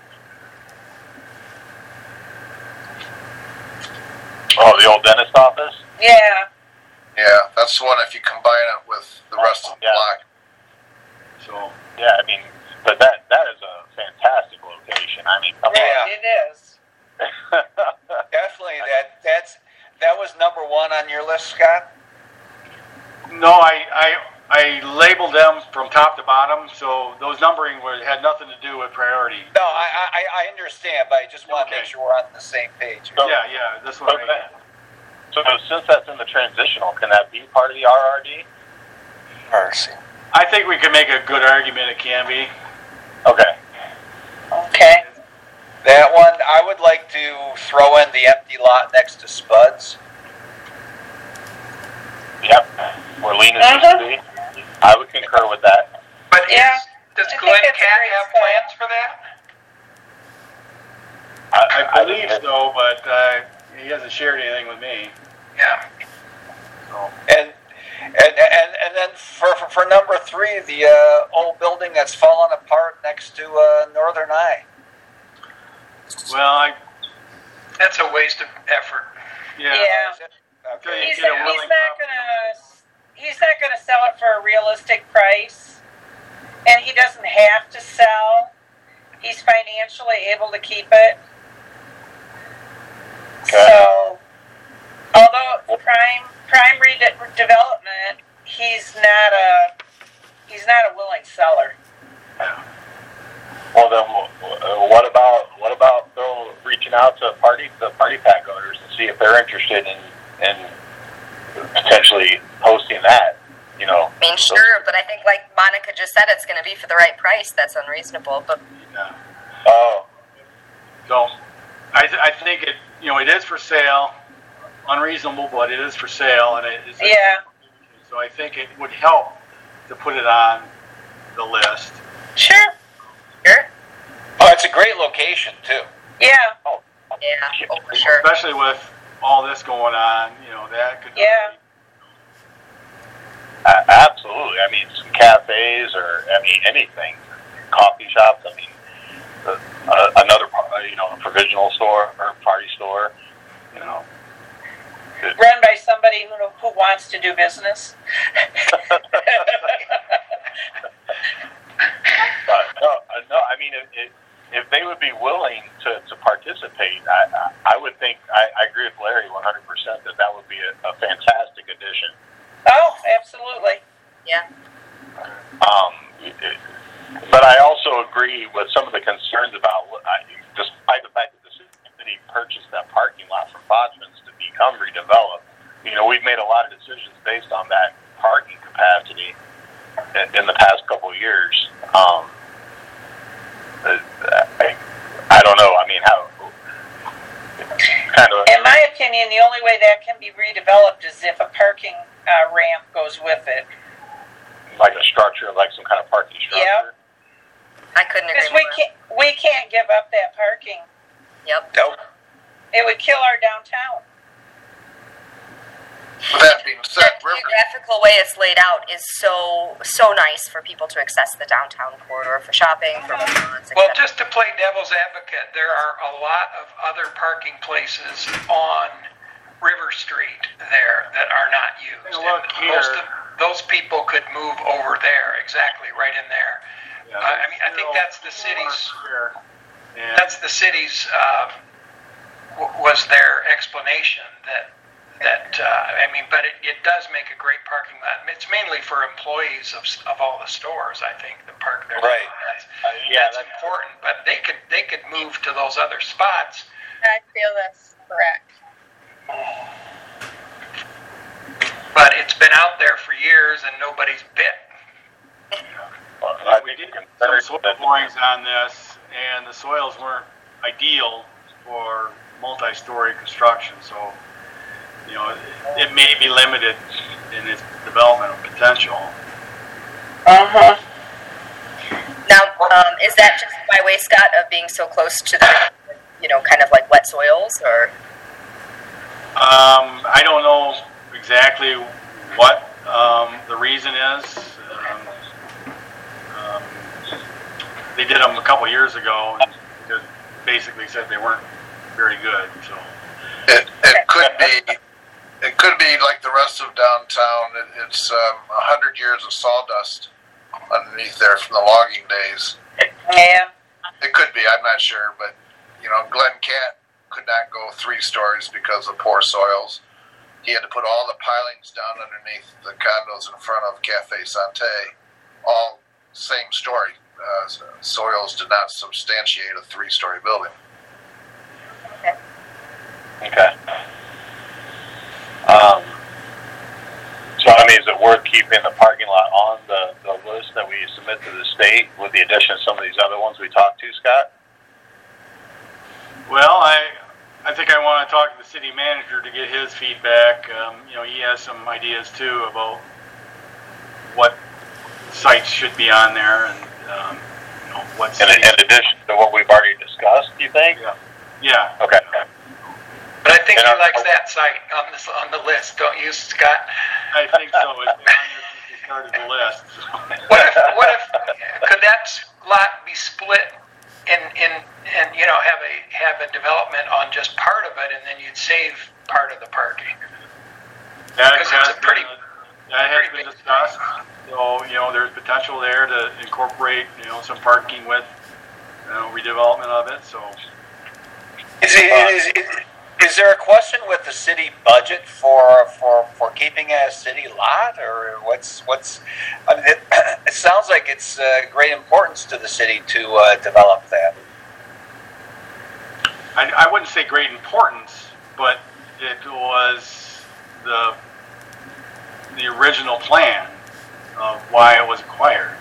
oh, the old dentist office? Yeah. Yeah, that's the one if you combine it with the rest of the Yeah. block. so. Yeah, I mean, but that that is a fantastic location. I mean, come Yeah, it is. on. Definitely, that that's that was number one on your list, Scott. No, I, I I labeled them from top to bottom, so those numbering were, had nothing to do with priority. No, I I, I understand, but I just want to Okay. make sure we're on the same page. So- Yeah, yeah, this one right here. So since that's in the transitional, can that be part of the R R D? Mercy. I think we can make a good argument it can be. Okay. Okay. That one, I would like to throw in the empty lot next to Spud's. Yep. Where Lena's used to be. I would concur with that. But Yeah, is, does I think Glenn that's a Cat great have spot. plans for that? I, I believe so, but uh, he hasn't shared anything with me. Yeah. So. And and and, and then for, for for number three, the uh, old building that's fallen apart next to uh, Northern Eye. Well, I That's a waste of effort. yeah. Yeah. Until you He's, get a he's willing not property gonna he's not gonna sell it for a realistic price, and he doesn't have to sell. He's financially able to keep it. So, although Prime Prime redevelopment development, he's not a he's not a willing seller. Well, then, uh, what about what about Bill reaching out to party the party pack owners and see if they're interested in in potentially hosting that? You know, I mean, sure, but I think, like Monica just said, it's going to be for the right price. That's unreasonable. But Yeah. oh, So, I, th- I think it, you know, it is for sale, unreasonable, but it is for sale, and it is. Yeah. So I think it would help to put it on the list. Sure. sure, Oh, it's a great location too. Yeah. yeah, oh for sure. Especially with all this going on, you know, that could. Yeah. Really, a- absolutely. I mean, some cafes or I mean anything, coffee shops. I mean, uh, uh, another uh, you know a provisional store or party store. You know. It- Run by somebody who who wants to do business. But no, uh, no. I mean, if, if, if they would be willing to, to participate, I, I I would think I, I agree with Larry one hundred percent that that would be a, a fantastic addition. Oh, absolutely. Yeah. Um, it, but I also agree with some of the concerns about, I, despite the fact that the city purchased that parking lot from Botchman's to become redeveloped. You know, we've made a lot of decisions based on that parking capacity in, in the past couple of years. Um, I, I don't know. I mean, how kind of. In my opinion, the only way that can be redeveloped is if a parking uh, ramp goes with it. Like a structure, like some kind of parking structure. Yep. I couldn't agree Because more. we can't we can't give up that parking. Yep. Nope. It would kill our downtown. With that being said, The River, geographical way it's laid out is so so nice for people to access the downtown corridor for shopping, for restaurants, et Well, cetera. just to play devil's advocate, there are a lot of other parking places on River Street there that are not used. Hey, look And most here. of those people could move over there, exactly, right in there. Yeah, I- I mean, I think zero- that's the city's, zero and that's the city's, uh, w- was their explanation that, that, uh, I mean, but it, it does make a great parking lot. It's mainly for employees of, s- of all the stores, I think, that park there. Right. That's, Uh, yeah, that's that's important, but they could, they could move to those other spots. I feel that's correct. But it's been out there for years and nobody's bit. Well, I we think did consider some soil that- borings on this, and the soils weren't ideal for multi-story construction. So, you know, it, it may be limited in its development potential. Uh-huh. Now, um, is that just by way, Scott, of being so close to the, you know, kind of like wet soils, or? Um, I don't know exactly what um, the reason is. Um, um, they did them a couple years ago, and just basically said they weren't very good. So it, it could be, it could be like the rest of downtown. It, it's um, a hundred years of sawdust underneath there from the logging days. Yeah. It could be. I'm not sure, but you know, Glenn Cat could not go three stories because of poor soils. He had to put all the pilings down underneath the condos in front of Cafe Santé. All same story. Uh, soils did not substantiate a three-story building. Okay. Um, so, I mean, is it worth keeping the parking lot on the, the list that we submit to the state with the addition of some of these other ones we talked to, Scott? Well, I I think I want to talk to the city manager to get his feedback. Um, you know, he has some ideas too about what sites should be on there, and um, you know what. In, in addition to what we've already discussed, do you think? Yeah. Yeah. Okay. But I think And he our- likes that site on this on the list, don't you, Scott? I think so. It's been on there since we started the list. What if what if could that lot be split and in and you know have a have a development on just part of it, and then you'd save part of the parking? That Because has it's a pretty- been, that has been discussed. So, you know, there's potential there to incorporate, you know, some parking with, you know, redevelopment of it. So, Is it, is, is, Is there a question with the city budget for for, for keeping a city lot, or what's what's? I mean, it, it sounds like it's uh, great importance to the city to uh, develop that. I, I wouldn't say great importance, but it was the the original plan of why it was acquired.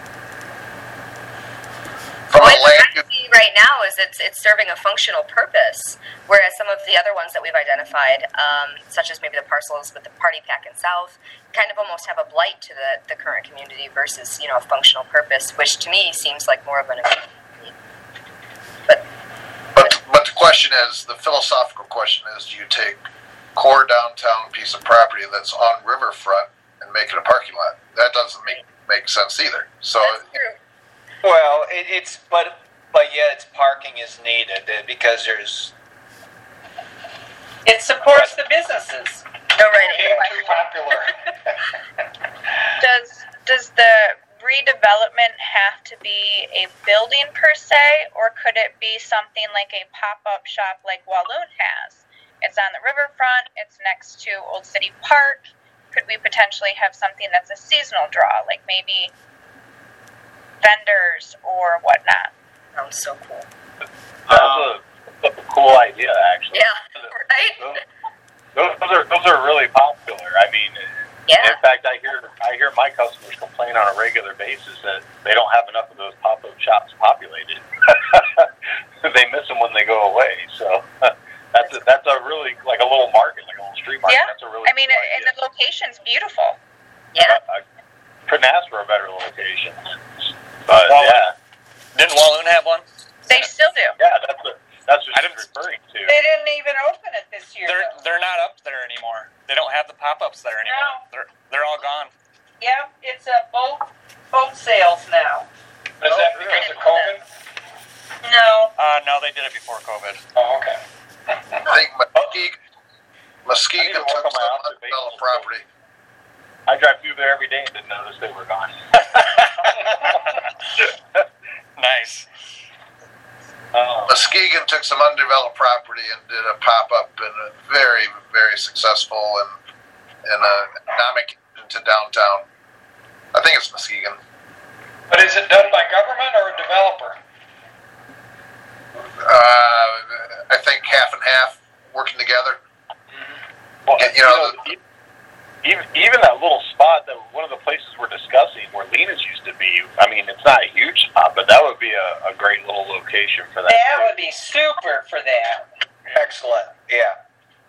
From Well, a what land I see right now is it's it's serving a functional purpose, whereas some of the other ones that we've identified, um, such as maybe the parcels with the party pack in South, kind of almost have a blight to the, the current community versus, you know, a functional purpose, which to me seems like more of an immediate. But But but the question is, the philosophical question is, do you take core downtown piece of property that's on riverfront and make it a parking lot? That doesn't make make sense either. So that's true. Well, it, it's but but yet its parking is needed uh, because there's. It supports the businesses. No writing. Being too popular. Does does the redevelopment have to be a building per se, or could it be something like a pop-up shop like Walloon has? It's on the riverfront. It's next to Old City Park. Could we potentially have something that's a seasonal draw, like maybe vendors or whatnot? Sounds so cool. That's a, that's a cool idea, actually. Yeah, right? Those, those are those are really popular. I mean, Yeah. in fact, I hear I hear my customers complain on a regular basis that they don't have enough of those pop-up shops populated. They miss them when they go away. So that's a, that's a really like a little market, like a little street market. Yeah. That's a really I mean, cool and idea. the location's beautiful. Yeah. I, I couldn't ask for a better location. But Well, yeah, Didn't Walloon have one? They still do. yeah, that's what that's what I she's didn't- referring to. They didn't even open it this year. They're though. they're not up there anymore. They don't have the pop-ups there anymore. No. They're they're all gone. Yeah, it's a boat boat sales now. Is that because of COVID? No. Uh, no, they did it before COVID. Oh, okay. I think Muskegon, I need Muskegon to work took on my some observations. undeveloped property. I drive through there every day and didn't notice they were gone. Nice. Oh. Muskegon took some undeveloped property and did a pop-up and a very, very successful and, and a economic into downtown. I think it's Muskegon. But is it done by government or a developer? Uh, I think half and half working together. Well, Yeah, you you know, know, e- even even that little spot that one of the places we're discussing where Lena's used to be. I mean, it's not a huge spot, but that would be a, a great little location for that. That too. would be super for that. Excellent. Yeah.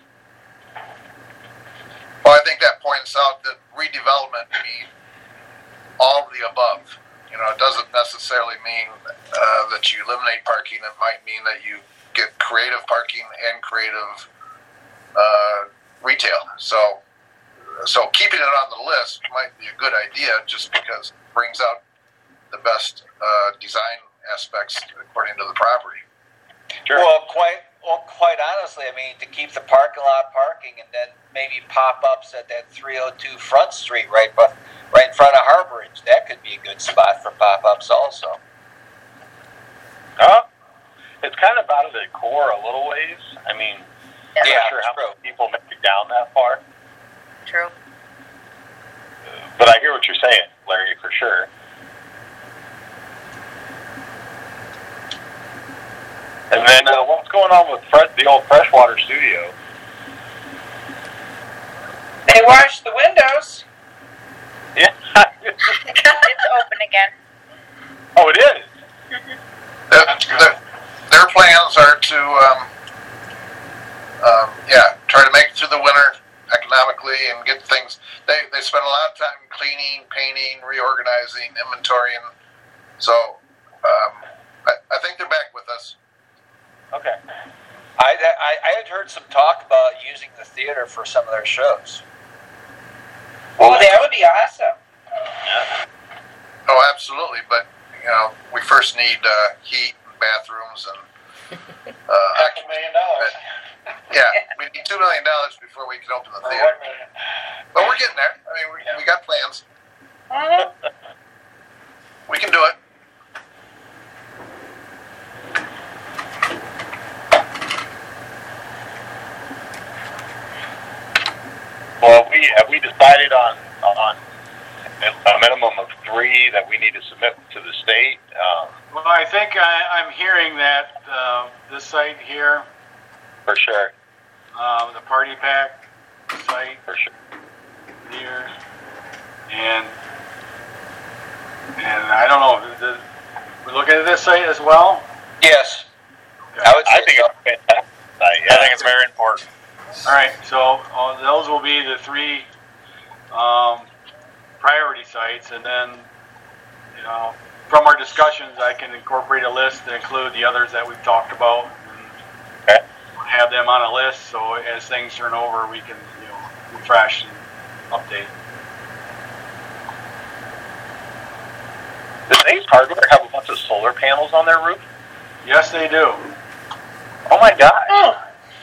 Well, I think that points out that redevelopment means all of the above. You know, it doesn't necessarily mean uh, that you eliminate parking. It might mean that you get creative parking and creative uh, retail. So, so keeping it on the list might be a good idea, just because it brings out the best uh, design aspects according to the property. Sure. Well, quite well, quite honestly, I mean, to keep the parking lot parking, and then maybe pop-ups at that three oh two Front Street, right, but right in front of Harborage. That could be a good spot for pop-ups, also. Huh? It's kind of out of the core a little ways. I mean, I'm Yeah, not sure how true. many people make it down that far. True. But I hear what you're saying, Larry, for sure. And then uh, what's going on with Fred, the old freshwater studio? They washed the windows. Yeah. It's open again. Oh, it is. Their, their, their plans are to, um, um, yeah, try to make it through the winter economically and get things. They they spend a lot of time cleaning, painting, reorganizing, inventorying. So um, I, I think they're back with us. Okay. I, I, I had heard some talk about using the theater for some of their shows. Oh, that would be awesome. Yeah. Oh, absolutely. But you know, we first need uh, heat, and bathrooms, and uh, Half a million dollars. yeah, we need two million dollars before we can open the Or theater. one million. But we're getting there. I mean, we, we got plans. Mhm. We can do it. we have we decided on on a minimum of three that we need to submit to the state? Um, Well, I think I, I'm hearing that uh, this site here, for sure. um, the Party Pack site For sure. here, and and I don't know, the, we're looking at this site as well? Yes, Okay. I would say I think so. it's fantastic. Uh, yeah. I think it's very important. All right, so uh, those will be the three um, priority sites, and then, you know, from our discussions, I can incorporate a list to include the others that we've talked about. Okay. And have them on a list, so as things turn over, we can, you know, refresh and update. Does Ace Hardware have a bunch of solar panels on their roof? Yes, they do. Oh my gosh, Oh.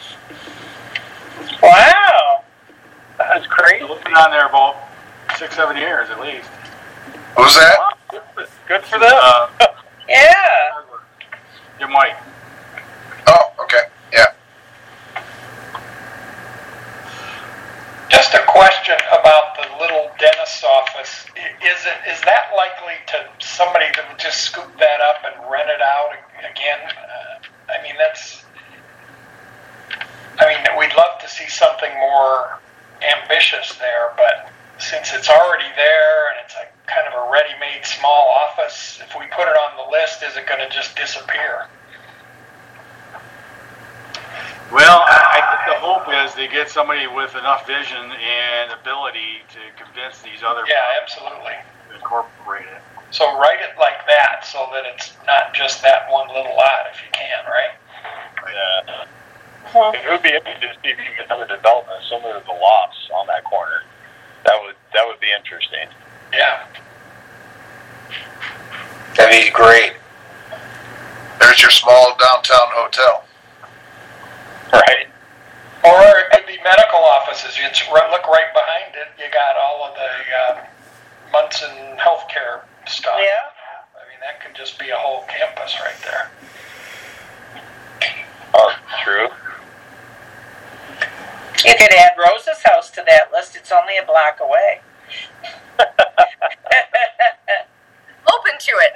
Wow. that's crazy. It's been on there about six, seven years at least. Who's that? Good for, good for them. Uh, Yeah. Jim White. Oh, okay. Yeah. Just a question about the little dentist's office. I- Is it is that likely to somebody to just scoop that up and rent it out again? Uh, I mean, that's. I mean, we'd love to see something more ambitious there, but since it's already there and it's a kind of a ready-made small office, if we put it on the list, is it going to just disappear? Well, I, I think the hope is they get somebody with enough vision and ability to convince these other Yeah, absolutely. to incorporate it. So write it like that so that it's not just that one little lot if you can, right? Yeah. It would be interesting to see if you can get another development similar to the Lofts on that corner. That would that would be interesting. Yeah. That'd be great. There's your small downtown hotel. Right. Or it could be medical offices. You just run- look right behind it. You got all of the uh, Munson healthcare stuff. Yeah. I mean, that could just be a whole campus right there. Oh, true. You could add Rosa's house to that list. It's only a block away. Open to it.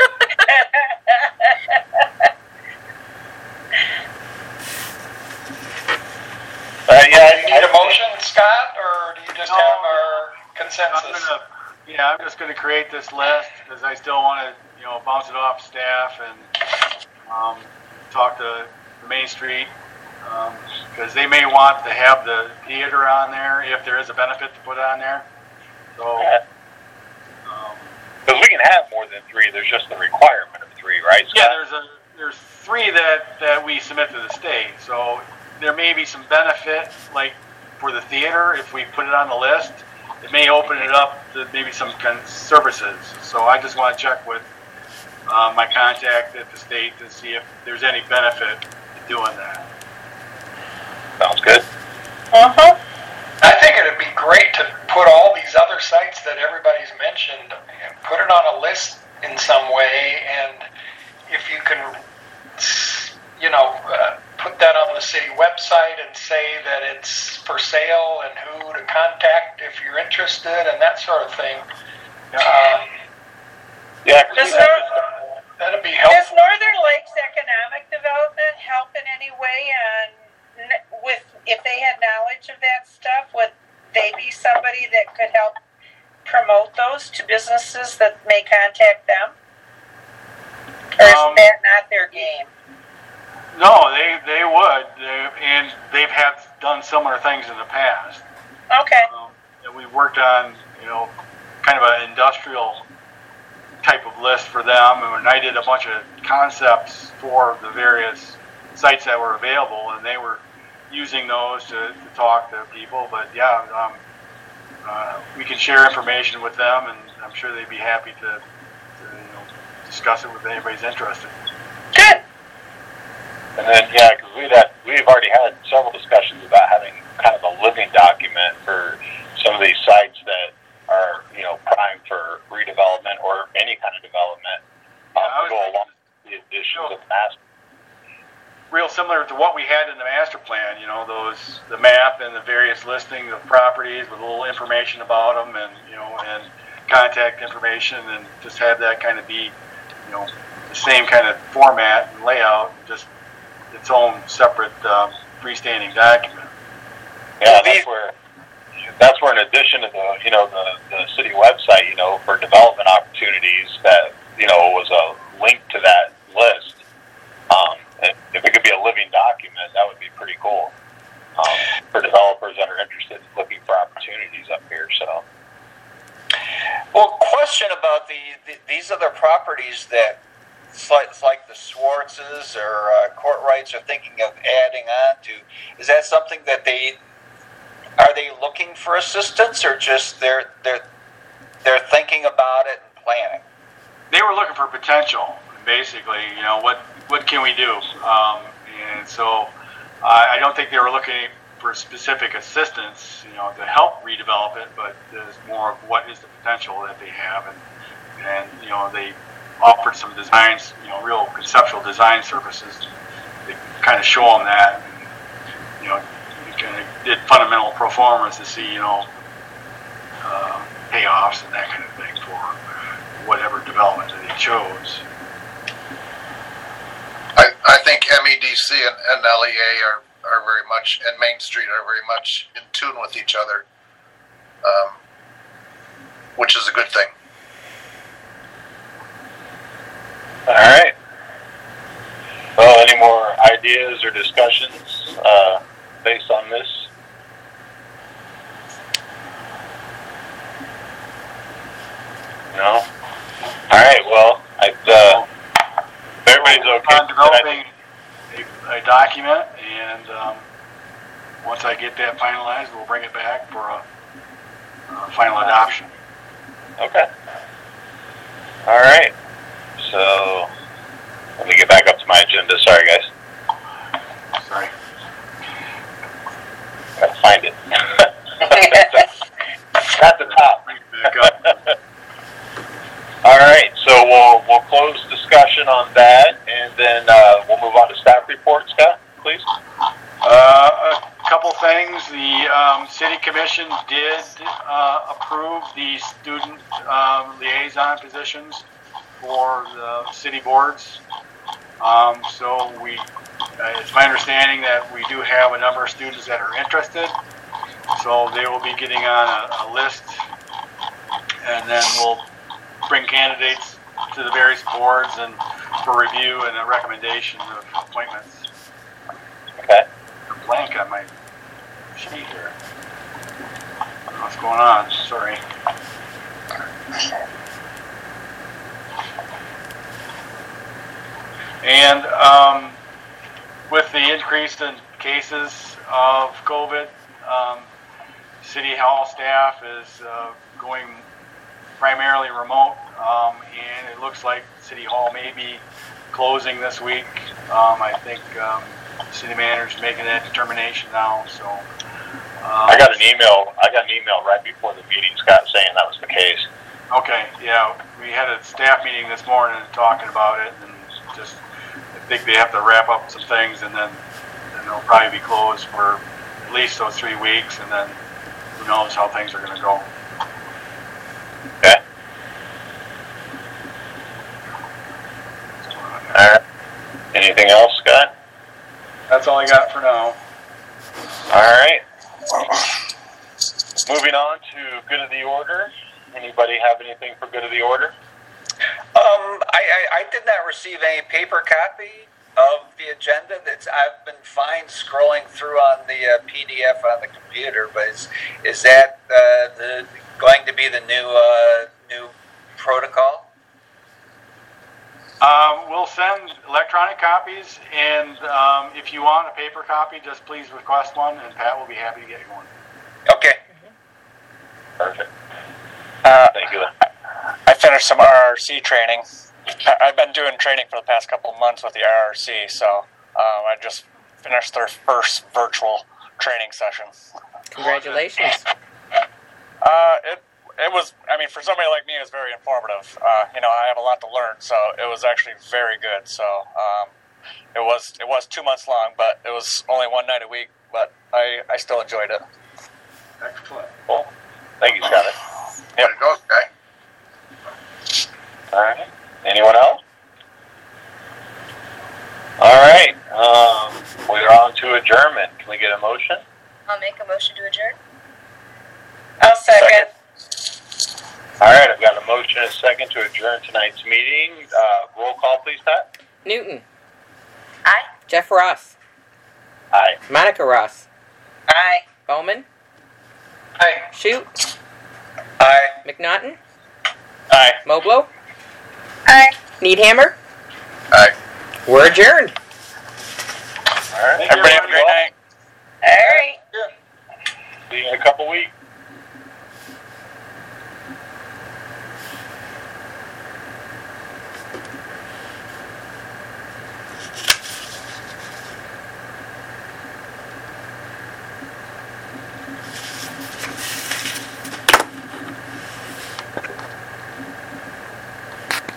Uh, yeah, Do you need a motion, Scott, or do you just No. have our I'm consensus? gonna, yeah, I'm just gonna create this list because I still want to, you know, bounce it off staff and um, talk to the Main Street because they may want to have the theater on there if there is a benefit to put on there. So, um, because we can have more than three. There's just the requirement of three, right? yeah, Scott? there's a there's three that that we submit to the state. So there may be some benefit, like for the theater, if we put it on the list, it may open it up to maybe some kind of services. So I just want to check with uh, my contact at the state to see if there's any benefit to doing that. Sounds good. Uh-huh. I think it'd be great to put all these other sites that everybody's mentioned, put it on a list in some way, and if you can, you know, uh, put that on the city website and say that it's for sale and who to contact if you're interested and that sort of thing. Uh, Yeah, 'cause Does we have Nor- this- that'd be Does helpful. Northern Lakes Economic Development help in any way on with if they had knowledge of that stuff? Would they be somebody that could help promote those to businesses that may contact them? Or is Um, that not their game? No, they they would, they, and they've had done similar things in the past. Okay. Um, and we worked on, you know, kind of an industrial type of list for them, and I did a bunch of concepts for the various sites that were available, and they were using those to, to talk to people. But yeah, um, uh, we can share information with them, and I'm sure they'd be happy to, to you know, discuss it with anybody's interested. Good. And then, yeah, because we've had, we've already had several discussions about having kind of a living document for some of these sites that are, you know, primed for redevelopment or any kind of development uh, Yeah, I to go was along with the additions of the master. Real similar to what we had in the master master plan, you know, those, the map and the various listings of properties with a little information about them and, you know, and contact information, and just have that kind of be, you know, the same kind of format and layout, just its own separate um, freestanding document. Yeah, that's where, that's where in addition to the, you know, the, the city website, you know, for development opportunities, that, you know, was a link to that list. Um, and if it could be a living document, that would be pretty cool um, for developers that are interested in looking for opportunities up here. So, well, question about the, the these other properties that it's like, it's like the Swartzes or uh, Courtrights are thinking of adding on to. Is that something that they are they looking for assistance, or just they're they're they're thinking about it and planning? They were looking for potential, basically. You know, what what can we do? Um, and so I, I don't think they were looking for specific assistance, you know, to help redevelop it, but there's more of what is the potential that they have, and and you know, they offered some designs, you know, real conceptual design services to kind of show them that, and, you know, kind of did fundamental pro formas to see, you know, uh, payoffs and that kind of thing for whatever development that they chose. I, I think M E D C and, and L E A are, are very much, and Main Street are very much in tune with each other, um, which is a good thing. All right. Well, any more ideas or discussions uh, based on this? No? All right, well, I, uh, if everybody's okay. I'm developing a, a document, and um, once I get that finalized, we'll bring it back for a, a final adoption. Okay. All right. So, let me get back up to my agenda. Sorry, guys. Sorry. Gotta find it. At the top. Bring it back up. All right, so we'll we'll close discussion on that, and then uh, we'll move on to staff report. Scott, please. Uh, a couple things. The um, city commission did uh, approve the student um, liaison positions for the city boards. Um, so we, uh, it's my understanding that we do have a number of students that are interested. So they will be getting on a, a list, and then we'll bring candidates to the various boards and for review and a recommendation of appointments. Okay. I'm blank on my sheet here. What's going on? Sorry. And um, with the increase in cases of COVID, um, City Hall staff is uh, going primarily remote, um, and it looks like City Hall may be closing this week. Um, I think um, the city manager's making that determination now. So um, I got an email. I got an email right before the meeting, Scott, saying that was the case. Okay, yeah, we had a staff meeting this morning talking about it, and just I think they have to wrap up some things, and then then they'll probably be closed for at least those three weeks, and then who knows how things are going to go. Okay. All right. Anything else, Scott? That's all I got for now. All right. Moving on to good of the order. Anybody have anything for good of the order? Um, I, I, I did not receive any paper copy of the agenda. That's I've been fine scrolling through on the uh, P D F on the computer, but is is that uh, the going to be the new uh, new protocol? Um, we'll send electronic copies, and um, if you want a paper copy, just please request one, and Pat will be happy to get you one. Okay. Perfect. Uh, Thank you. I finished some R R C training. I've been doing training for the past couple of months with the R R C, so um, I just finished their first virtual training session. Congratulations. Uh, it it was, I mean, for somebody like me, it was very informative. Uh, you know, I have a lot to learn, so it was actually very good. So um, it was it was two months long, but it was only one night a week. But I, I still enjoyed it. Excellent. Cool. Thank you, Scott. There it goes, guy. All right. Anyone else? All right. Um, we're on to adjournment. Can we get a motion? I'll make a motion to adjourn. I'll second. All right. I've got a motion and a second to adjourn tonight's meeting. Uh, roll call, please, Pat. Newton. Aye. Jeff Ross. Aye. Monica Ross. Aye. Bowman. Aye. Shute. Aye. McNaughton. Aye. Moblo. Aye. Needhammer. Aye. We're adjourned. All right. Everybody have a great night. All right.